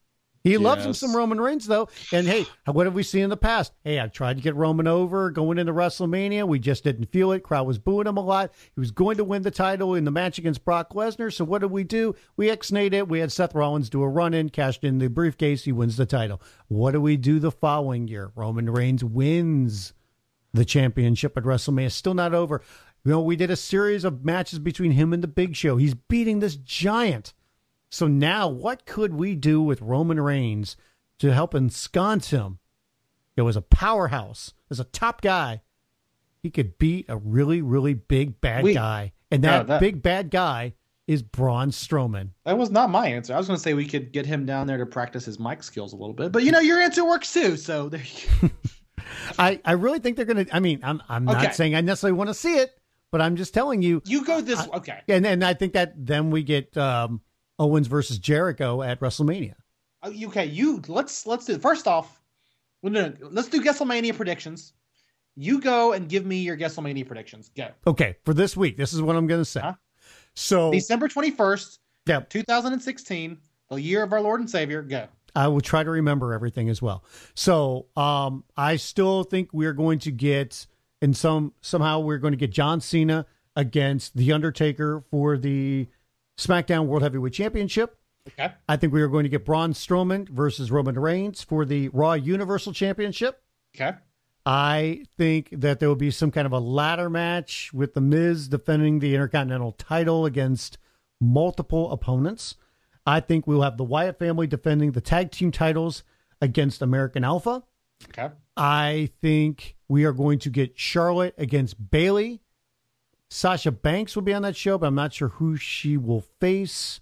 He yes. loves him some Roman Reigns, though. And, hey, what have we seen in the past? Hey, I tried to get Roman over going into WrestleMania. We just didn't feel it. Crowd was booing him a lot. He was going to win the title in the match against Brock Lesnar. So what did we do? We ex-nayed it. We had Seth Rollins do a run-in, cashed in the briefcase. He wins the title. What do we do the following year? Roman Reigns wins the championship at WrestleMania. Still not over. You know, we did a series of matches between him and the Big Show. He's beating this giant. So now, what could we do with Roman Reigns to help ensconce him? It was a powerhouse. As a top guy, he could beat a really, really big bad we, guy. And that, no, that big bad guy is Braun Strowman. That was not my answer. I was going to say we could get him down there to practice his mic skills a little bit. But, you know, your answer works too. So there you go. I, I really think they're going to, I mean, I'm, I'm not okay. saying I necessarily want to see it, but I'm just telling you. You go this, I, okay. And, and I think that then we get um, Owens versus Jericho at WrestleMania. Okay, you let's let's do first off. Let's do WrestleMania predictions. You go and give me your WrestleMania predictions. Go. Okay, for this week, this is what I'm going to say. Huh? So December twenty-first, yeah, twenty sixteen, the year of our Lord and Savior. Go. I will try to remember everything as well. So um, I still think we're going to get, in some somehow we're going to get John Cena against The Undertaker for the SmackDown World Heavyweight Championship. Okay. I think we are going to get Braun Strowman versus Roman Reigns for the Raw Universal Championship. Okay. I think that there will be some kind of a ladder match with The Miz defending the Intercontinental title against multiple opponents. I think we'll have the Wyatt family defending the tag team titles against American Alpha. Okay. I think we are going to get Charlotte against Bayley. Sasha Banks will be on that show, but I'm not sure who she will face.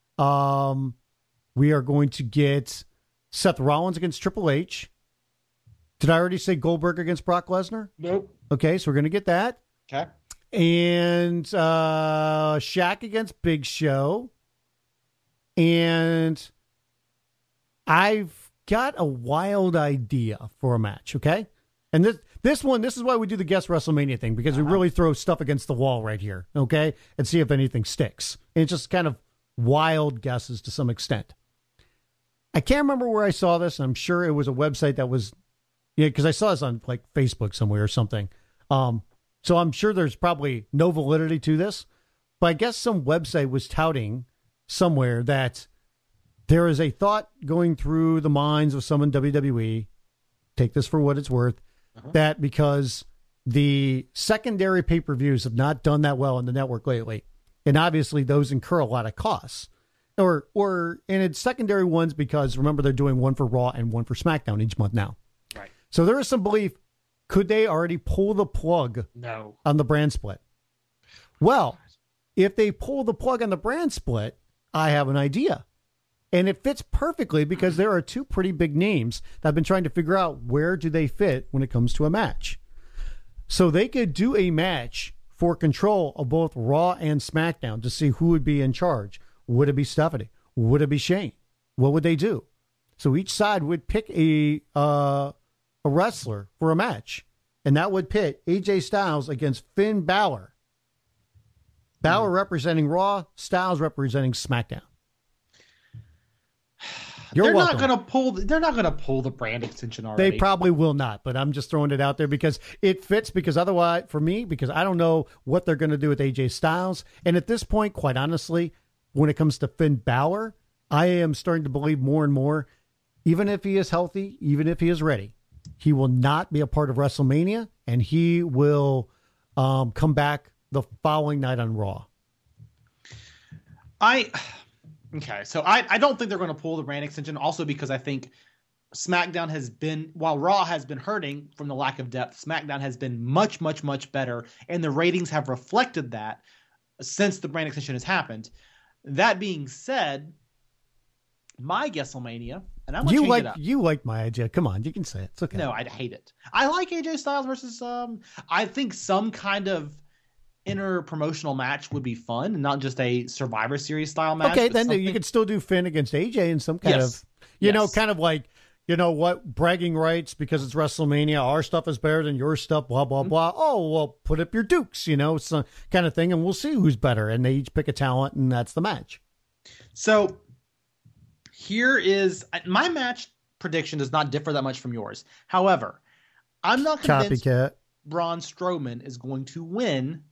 Um, we are going to get Seth Rollins against Triple H. Did I already say Goldberg against Brock Lesnar? Nope. Okay, so we're going to get that. Okay. And uh, Shaq against Big Show. And I've got a wild idea for a match, okay? And this this one, this is why we do the Guess WrestleMania thing, because uh-huh. we really throw stuff against the wall right here, okay? And see if anything sticks. And it's just kind of wild guesses to some extent. I can't remember where I saw this. I'm sure it was a website that was, yeah, because I saw this on like Facebook somewhere or something. Um, so I'm sure there's probably no validity to this, but I guess some website was touting somewhere that there is a thought going through the minds of some in W W E. Take this for what it's worth. Uh-huh. That because the secondary pay-per-views have not done that well on the network lately. And obviously those incur a lot of costs. Or, or and it's secondary ones because, remember, they're doing one for Raw and one for SmackDown each month now. Right. So there is some belief, could they already pull the plug no. on the brand split? Well, if they pull the plug on the brand split, I have an idea. And it fits perfectly because there are two pretty big names that I've been trying to figure out where do they fit when it comes to a match. So they could do a match for control of both Raw and SmackDown to see who would be in charge. Would it be Stephanie? Would it be Shane? What would they do? So each side would pick a uh, a wrestler for a match, and that would pit A J Styles against Finn Balor. Balor mm. representing Raw, Styles representing SmackDown. You're they're welcome. not going to pull. They're not going to pull the brand extension already. They probably will not, but I'm just throwing it out there because it fits. Because otherwise, for me, because I don't know what they're going to do with A J Styles, and at this point, quite honestly, when it comes to Finn Balor, I am starting to believe more and more, even if he is healthy, even if he is ready, he will not be a part of WrestleMania, and he will um, come back the following night on Raw. I. Okay, so I, I don't think they're going to pull the brand extension, also because I think SmackDown has been, while Raw has been hurting from the lack of depth, SmackDown has been much, much, much better, and the ratings have reflected that since the brand extension has happened. That being said, my Guesselmania, and I'm going to change like, it up. You like my idea. Come on, you can say it. It's okay. No, I hate it. I like A J Styles versus, um, I think some kind of inter-promotional match would be fun, and not just a Survivor Series style match. Okay, then something... you could still do Finn against A J in some kind yes. of, you yes. know, kind of like, you know what, bragging rights because it's WrestleMania. Our stuff is better than your stuff, blah, blah, mm-hmm. blah. Oh, well, put up your dukes, you know, some kind of thing, and we'll see who's better. And they each pick a talent, and that's the match. So here is my match prediction does not differ that much from yours. However, I'm not convinced Copycat. Braun Strowman is going to win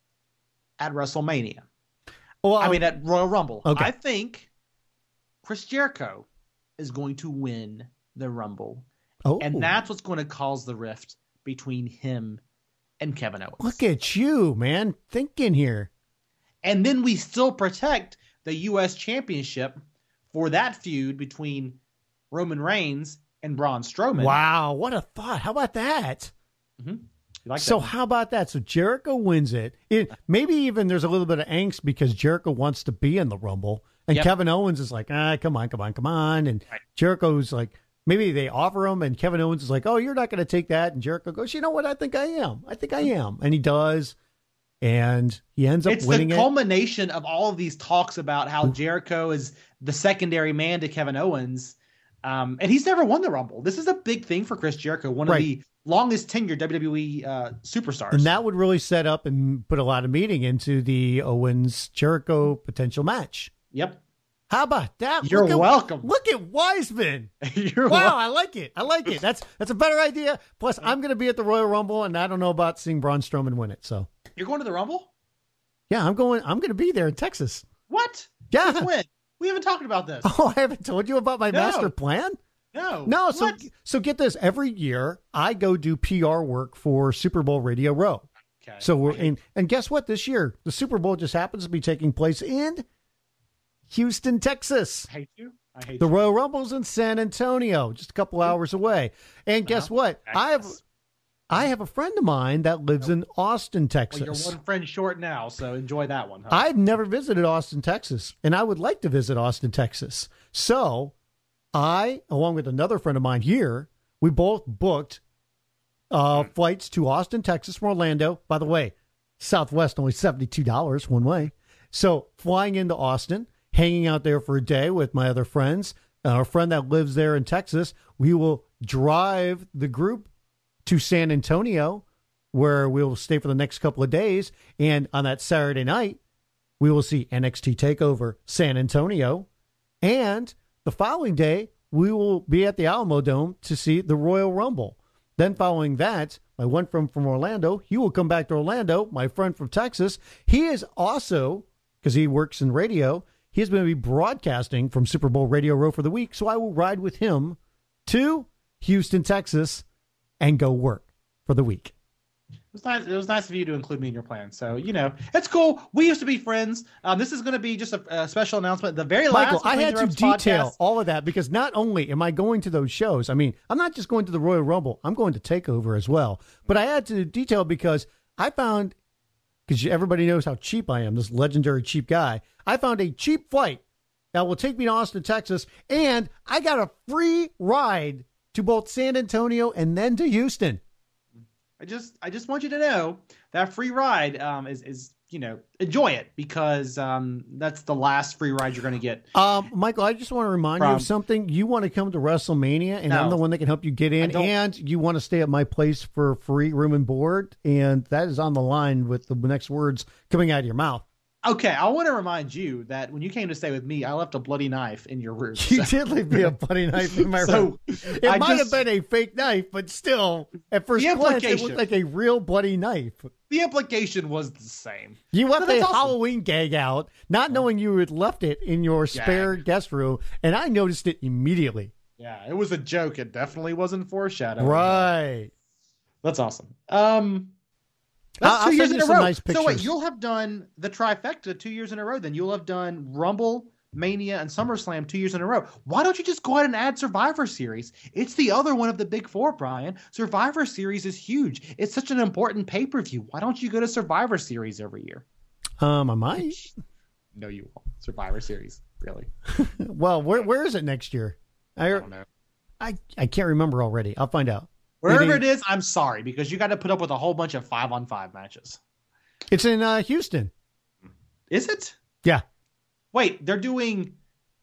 at WrestleMania. Well, I mean, at Royal Rumble. Okay. I think Chris Jericho is going to win the Rumble. oh, And that's what's going to cause the rift between him and Kevin Owens. look at you, man, thinking here. And then we still protect the U S Championship for that feud between Roman Reigns and Braun Strowman. Wow, what a thought. How about that? Mm-hmm. You like So that? how about that? So Jericho wins it. it. Maybe even there's a little bit of angst because Jericho wants to be in the Rumble. And Yep. Kevin Owens is like, ah, come on, come on, come on. And Right. Jericho's like, maybe they offer him and Kevin Owens is like, oh, you're not going to take that. And Jericho goes, you know what? I think I am. I think I am. And he does. And he ends up It's winning the it. culmination of all of these talks about how Jericho is the secondary man to Kevin Owens. Um, and he's never won the Rumble. This is a big thing for Chris Jericho, one Right. of the longest tenured W W E uh, superstars. And that would really set up and put a lot of meaning into the Owens Jericho potential match. Yep. How about that? You're Look at- welcome. Look at Wiseman. You're Wow, welcome. I like it. I like it. That's that's a better idea. Plus, I'm going to be at the Royal Rumble, and I don't know about seeing Braun Strowman win it. So, You're going to the Rumble? yeah, I'm going. I'm going to be there in Texas. What? Yeah. Since when? We haven't talked about this. Oh, I haven't told you about my No. master plan. No. No, so What? so get this. Every year, I go do P R work for Super Bowl Radio Row. Okay. So we're I hate- in, and guess what? This year, the Super Bowl just happens to be taking place in Houston, Texas. I hate you. I hate The you. Royal Rumble's in San Antonio, just a couple hours away. And guess Well, what? I have Texas. I have a friend of mine that lives in Austin, Well, Texas. you're one friend short now, so enjoy that one. Huh? I've never visited Austin, Texas, and I would like to visit Austin, Texas. So I, along with another friend of mine here, we both booked uh, flights to Austin, Texas from Orlando. By the way, Southwest only seventy-two dollars one way. So flying into Austin, hanging out there for a day with my other friends, uh, our friend that lives there in Texas, we will drive the group to San Antonio, where we will stay for the next couple of days. And on that Saturday night, we will see N X T TakeOver San Antonio. And the following day, we will be at the Alamo Dome to see the Royal Rumble. Then following that, my one friend from Orlando, he will come back to Orlando. My friend from Texas, he is also, because he works in radio, he's going to be broadcasting from Super Bowl Radio Row for the week. So I will ride with him to Houston, Texas, and go work for the week. It was nice. It was nice of you to include me in your plan. So you know, it's cool. We used to be friends. Um, this is going to be just a, a special announcement. The very Michael, last I had to Between the detail Ropes podcast- all of that because not only am I going to those shows, I mean, I'm not just going to the Royal Rumble, I'm going to TakeOver as well. But I had to detail because I found, because everybody knows how cheap I am, this legendary cheap guy, I found a cheap flight that will take me to Austin, Texas, and I got a free ride to both San Antonio and then to Houston. I just, I just want you to know that free ride um, is, is, you know, enjoy it because um, that's the last free ride you're going to get. Um, Michael, I just want to remind you From- of something. You want to come to WrestleMania, and No. I'm the one that can help you get I in, don't- and you want to stay at my place for free room and board, and that is on the line with the next words coming out of your mouth. Okay, I want to remind you that when you came to stay with me, I left a bloody knife in your room. You So- did leave me a bloody knife in my So, room. It I might just- have been a fake knife, but still, at first The glance, it implication. looked like a real bloody knife. The implication was the same. You left So a that's awesome. Halloween gag out, not knowing you had left it in your spare guest room, and I noticed it immediately. Yeah, it was a joke. It definitely wasn't foreshadowing. Right. That's awesome. Um, that's I'll- two I'll years send in you a some row. nice So wait, pictures. you'll have done the trifecta two years in a row. Then you'll have done Rumble, Mania, and SummerSlam two years in a row. Why don't you just go ahead and add Survivor Series? It's the other one of the big four, Brian. Survivor Series is huge. It's such an important pay per view. Why don't you go to Survivor Series every year? Um, I might. No, you won't. Survivor Series, really? Well, where where is it next year? I I don't know. I, I can't remember already. I'll find out. Wherever Maybe- it is, I'm sorry because you got to put up with a whole bunch of five on five matches. It's in uh, Houston. Is it? Yeah. Wait, they're doing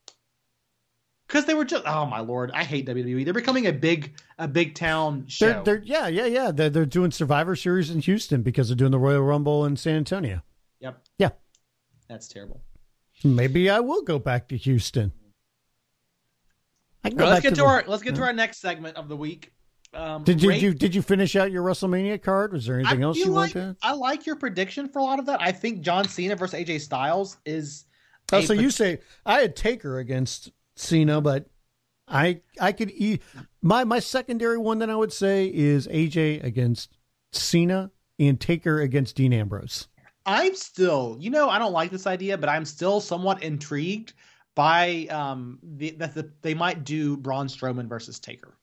because they were just oh my lord, I hate W W E. They're becoming a big a big town show. They're, they're yeah yeah yeah. They're, they're doing Survivor Series in Houston because they're doing the Royal Rumble in San Antonio. Yep, Yeah. that's terrible. Maybe I will go back to Houston. I can go All right, let's back get to, to the- our let's get to our next segment of the week. Um, Did you, rate- you did you finish out your WrestleMania card? Was there anything I else feel you like, wanted to? I like your prediction for a lot of that. I think John Cena versus A J Styles is. Oh, a so you pot- say I had Taker against Cena, but I I could e my my secondary one that I would say is A J against Cena and Taker against Dean Ambrose. I'm still, you know, I don't like this idea, but I'm still somewhat intrigued by um the, that the, they might do Braun Strowman versus Taker.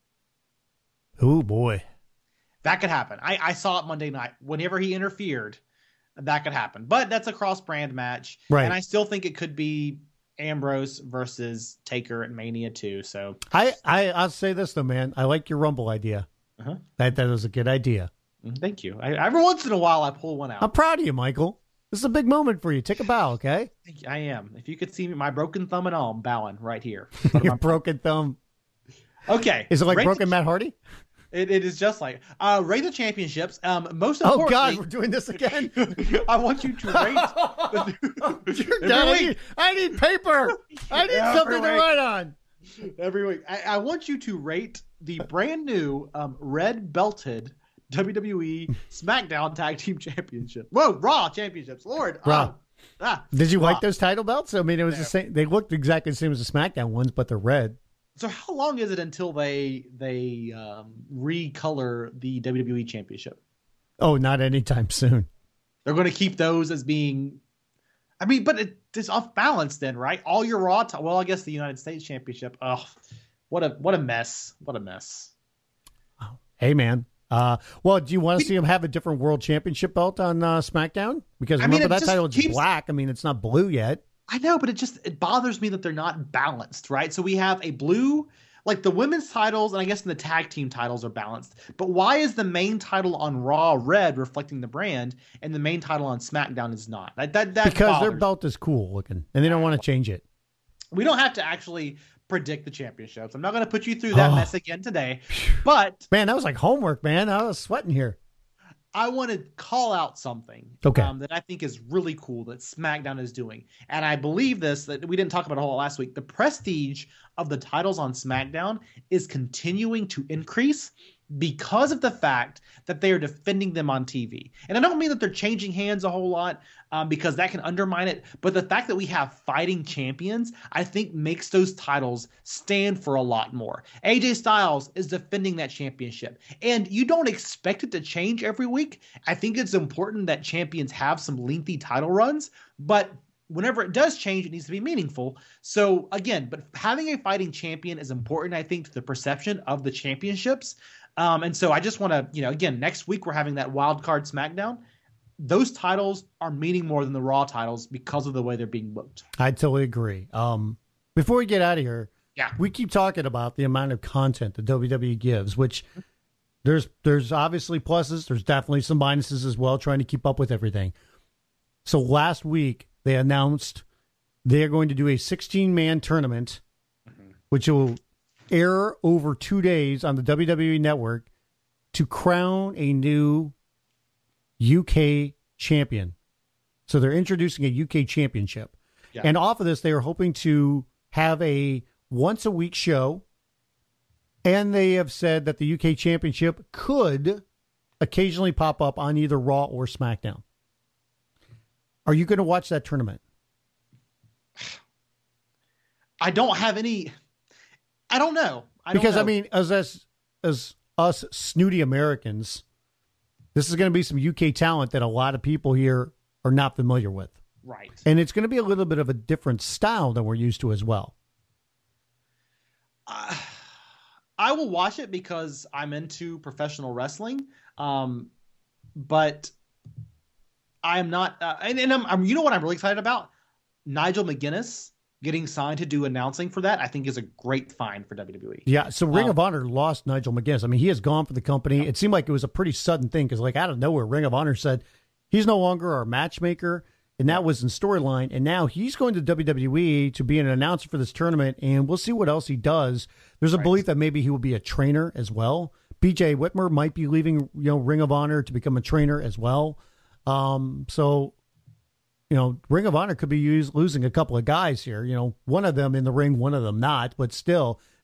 Oh boy. That could happen. I, I saw it Monday night. Whenever he interfered, that could happen. But that's a cross-brand match. Right. And I still think it could be Ambrose versus Taker at Mania too. So I, I I'll say this though, man. I like your Rumble idea. Uh-huh. That that was a good idea. Thank you. I, every once in a while, I pull one out. I'm proud of you, Michael. This is a big moment for you. Take a bow, okay? Thank you. I am. If you could see me, my broken thumb and all, I'm bowing right here. Your broken thumb. Okay. Is it like Rate broken the, Matt Hardy? It, it is just like uh, rate the championships. Um, most Oh importantly, God, we're doing this again. I want you to rate. Oh, dear Every God, I week. need, I need paper. I need Every something to week. write on. Every week. I, I want you to rate the brand new um, red belted W W E SmackDown Tag Team Championship. Whoa, Raw Championships. Lord. Raw. Oh, ah, Did you Raw. like those title belts? I mean, it was the same. They looked exactly the same as the SmackDown ones, but they're red. So how long is it until they they um, recolor the W W E Championship? Oh, not anytime soon. They're going to keep those as being. I mean, but it, it's off balance then, right? All your Raw. T- well, I guess the United States Championship. Oh, what a what a mess! What a mess! Hey, man. Uh, well, do you want to see him have a different World Championship belt on uh, SmackDown? Because I mean, remember it that just title is keeps- black. I mean, it's not blue yet. I know, but it just it bothers me that they're not balanced, right? So we have a blue, like the women's titles, and I guess the tag team titles are balanced. But why is the main title on Raw red, reflecting the brand, and the main title on SmackDown is not? That that, that Because their bothers- belt is cool looking, and they don't want to change it. We don't have to actually predict the championships. I'm not going to put you through that Oh. mess again today, but Man, that was like homework, man. I was sweating here. I want to call out something Okay. um, that I think is really cool that SmackDown is doing. And I believe this, that we didn't talk about a whole lot last week. The prestige of the titles on SmackDown is continuing to increase because of the fact that they are defending them on T V. And I don't mean that they're changing hands a whole lot um, because that can undermine it. But the fact that we have fighting champions, I think makes those titles stand for a lot more. A J Styles is defending that championship. And you don't expect it to change every week. I think it's important that champions have some lengthy title runs. But whenever it does change, it needs to be meaningful. So again, but having a fighting champion is important, I think, to the perception of the championships. Um, and so I just want to, you know, again, next week we're having that wild card SmackDown. Those titles are meaning more than the Raw titles because of the way they're being booked. I totally agree. Um, before we get out of here, Yeah. we keep talking about the amount of content the W W E gives, which there's there's obviously pluses. There's definitely some minuses as well, trying to keep up with everything. So last week they announced they are going to do a sixteen-man tournament, mm-hmm. which will air over two days on the W W E Network to crown a new U K champion. So they're introducing a U K championship. Yeah. And off of this, they are hoping to have a once-a-week show. And they have said that the U K championship could occasionally pop up on either Raw or SmackDown. Are you going to watch that tournament? I don't have any... I don't know. I don't because, know. I mean, as, as as us snooty Americans, this is going to be some U K talent that a lot of people here are not familiar with. Right. And it's going to be a little bit of a different style than we're used to as well. Uh, I will watch it because I'm into professional wrestling. Um, but I'm not... Uh, and and I'm, I'm, you know what I'm really excited about? Nigel McGuinness getting signed to do announcing for that, I think is a great find for W W E. Yeah, so Ring um, of Honor lost Nigel McGuinness. I mean, he has gone for the company. Yeah. It seemed like it was a pretty sudden thing because, like, out of nowhere, Ring of Honor said he's no longer our matchmaker, and that was in storyline. And now he's going to W W E to be an announcer for this tournament, and we'll see what else he does. There's a right. belief that maybe he will be a trainer as well. B J Whitmer might be leaving, you know, Ring of Honor to become a trainer as well. Um, so... You know, Ring of Honor could be used, losing a couple of guys here. You know, one of them in the ring, one of them not. But still,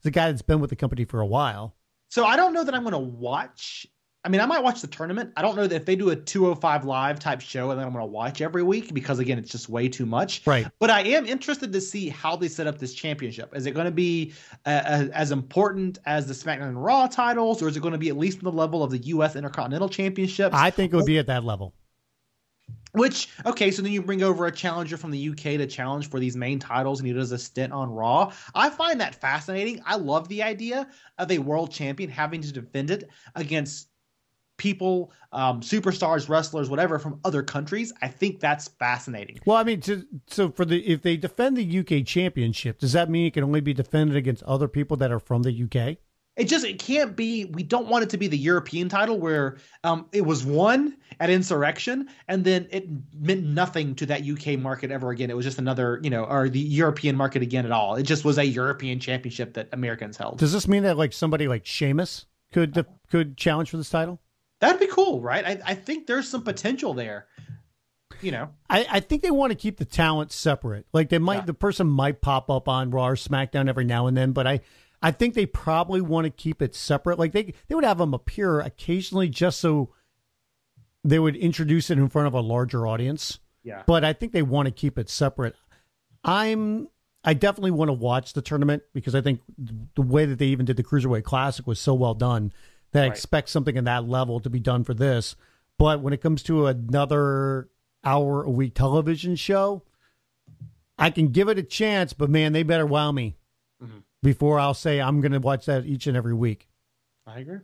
He's a guy that's been with the company for a while. So I don't know that I'm going to watch. I mean, I might watch the tournament. I don't know that if they do a two oh five Live type show and then I'm going to watch every week because, again, it's just way too much. Right. But I am interested to see how they set up this championship. Is it going to be uh, as important as the SmackDown and Raw titles, or is it going to be at least on the level of the U S Intercontinental Championships? I think it would be at that level. Which, okay, so then you bring over a challenger from the U K to challenge for these main titles, and he does a stint on Raw. I find that fascinating. I love the idea of a world champion having to defend it against people, um, superstars, wrestlers, whatever, from other countries. I think that's fascinating. Well, I mean, to, so for the if they defend the U K championship, does that mean it can only be defended against other people that are from the U K? It just, it can't be, we don't want it to be the European title where um, it was won at Insurrection and then it meant nothing to that U K market ever again. It was just another, you know, or the European market again at all. It just was a European championship that Americans held. Does this mean that like somebody like Sheamus could could challenge for this title? That'd be cool, right? I, I think there's some potential there. You know, I, I think they want to keep the talent separate. Like they might, yeah. the person might pop up on Raw or SmackDown every now and then, but I, I think they probably want to keep it separate. Like they, they would have them appear occasionally just so they would introduce it in front of a larger audience. Yeah. But I think they want to keep it separate. I'm, I definitely want to watch the tournament because I think the way that they even did the Cruiserweight Classic was so well done that I right. expect something in that level to be done for this. But when it comes to another hour a week television show, I can give it a chance, but man, they better wow me mm-hmm. before I'll say I'm going to watch that each and every week. I agree.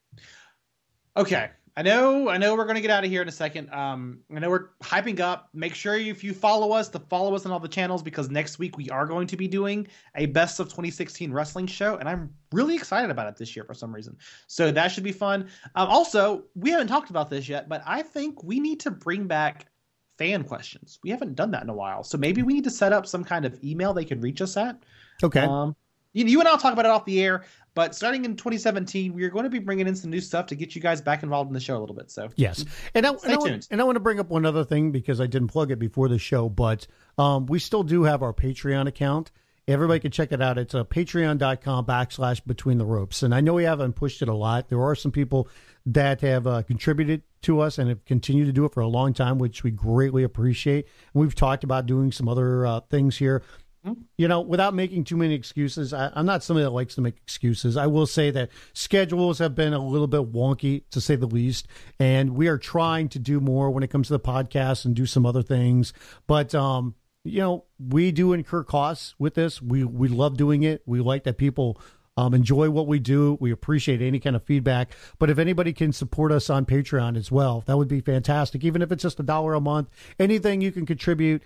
Okay. I know, I know we're going to get out of here in a second. Um, I know we're hyping up. Make sure you, if you follow us, to follow us on all the channels, because next week we are going to be doing a best of twenty sixteen wrestling show, and I'm really excited about it this year for some reason. So that should be fun. Um, also, we haven't talked about this yet, but I think we need to bring back fan questions. We haven't done that in a while, so maybe we need to set up some kind of email they can reach us at. Okay. Um, you, you and I'll talk about it off the air. But starting in twenty seventeen, we are going to be bringing in some new stuff to get you guys back involved in the show a little bit. So yes, and I, and I, want, and I want to bring up one other thing because I didn't plug it before the show, but um, we still do have our Patreon account. Everybody can check it out. It's a patreon.com backslash between the ropes. And I know we haven't pushed it a lot. There are some people that have uh, contributed to us and have continued to do it for a long time, which we greatly appreciate. And we've talked about doing some other uh, things here. You know, without making too many excuses, I, I'm not somebody that likes to make excuses. I will say that schedules have been a little bit wonky, to say the least, and we are trying to do more when it comes to the podcast and do some other things. But, um, you know, we do incur costs with this. We we love doing it. We like that people um, enjoy what we do. We appreciate any kind of feedback. But if anybody can support us on Patreon as well, that would be fantastic. Even if it's just a dollar a month, anything you can contribute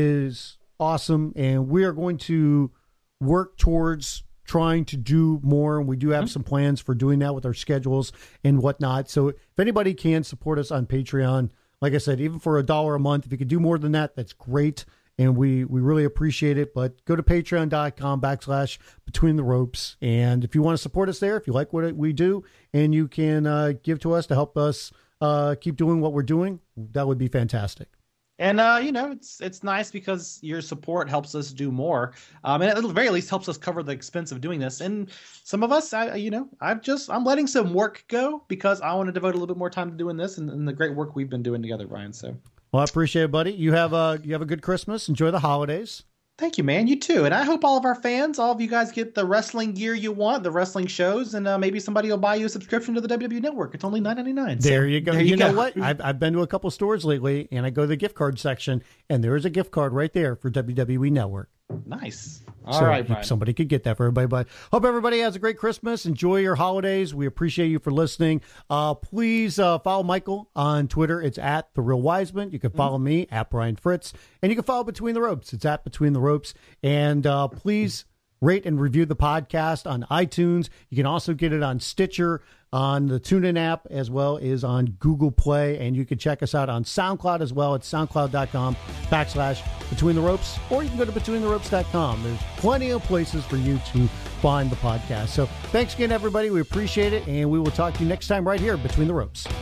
is awesome, and we are going to work towards trying to do more, and we do have mm-hmm. some plans for doing that with our schedules and whatnot. So if anybody can support us on Patreon, like I said, even for a dollar a month, if you could do more than that, that's great, and we we really appreciate it. But go to patreon.com backslash between the ropes, and if you want to support us there, if you like what we do, and you can uh, give to us to help us uh, keep doing what we're doing, that would be fantastic. And, uh, you know, it's it's nice because your support helps us do more. Um, and at the very least helps us cover the expense of doing this. And some of us, I, you know, I've just, I'm letting some work go because I want to devote a little bit more time to doing this and, and the great work we've been doing together, Brian. So, well, I appreciate it, buddy. You have a, you have a good Christmas. Enjoy the holidays. Thank you, man. You too. And I hope all of our fans, all of you guys get the wrestling gear you want, the wrestling shows, and uh, maybe somebody will buy you a subscription to the W W E Network. It's only nine ninety-nine. So there you go. There you you know go. what? I've, I've been to a couple stores lately, and I go to the gift card section, and there is a gift card right there for W W E Network. Nice. All so right, Brian. Somebody could get that for everybody. But hope everybody has a great Christmas. Enjoy your holidays. We appreciate you for listening. Uh, please uh, follow Michael on Twitter. It's at The Real Wiseman. You can follow mm-hmm. me at Brian Fritz. And you can follow Between the Ropes. It's at Between the Ropes. And uh, please rate and review the podcast on iTunes. You can also get it on Stitcher, on the TuneIn app, as well as on Google Play. And you can check us out on SoundCloud as well at soundcloud.com backslash Between the Ropes, or you can go to between the ropes dot com. There's plenty of places for you to find the podcast. So thanks again, everybody. We appreciate it, and we will talk to you next time right here, Between the Ropes.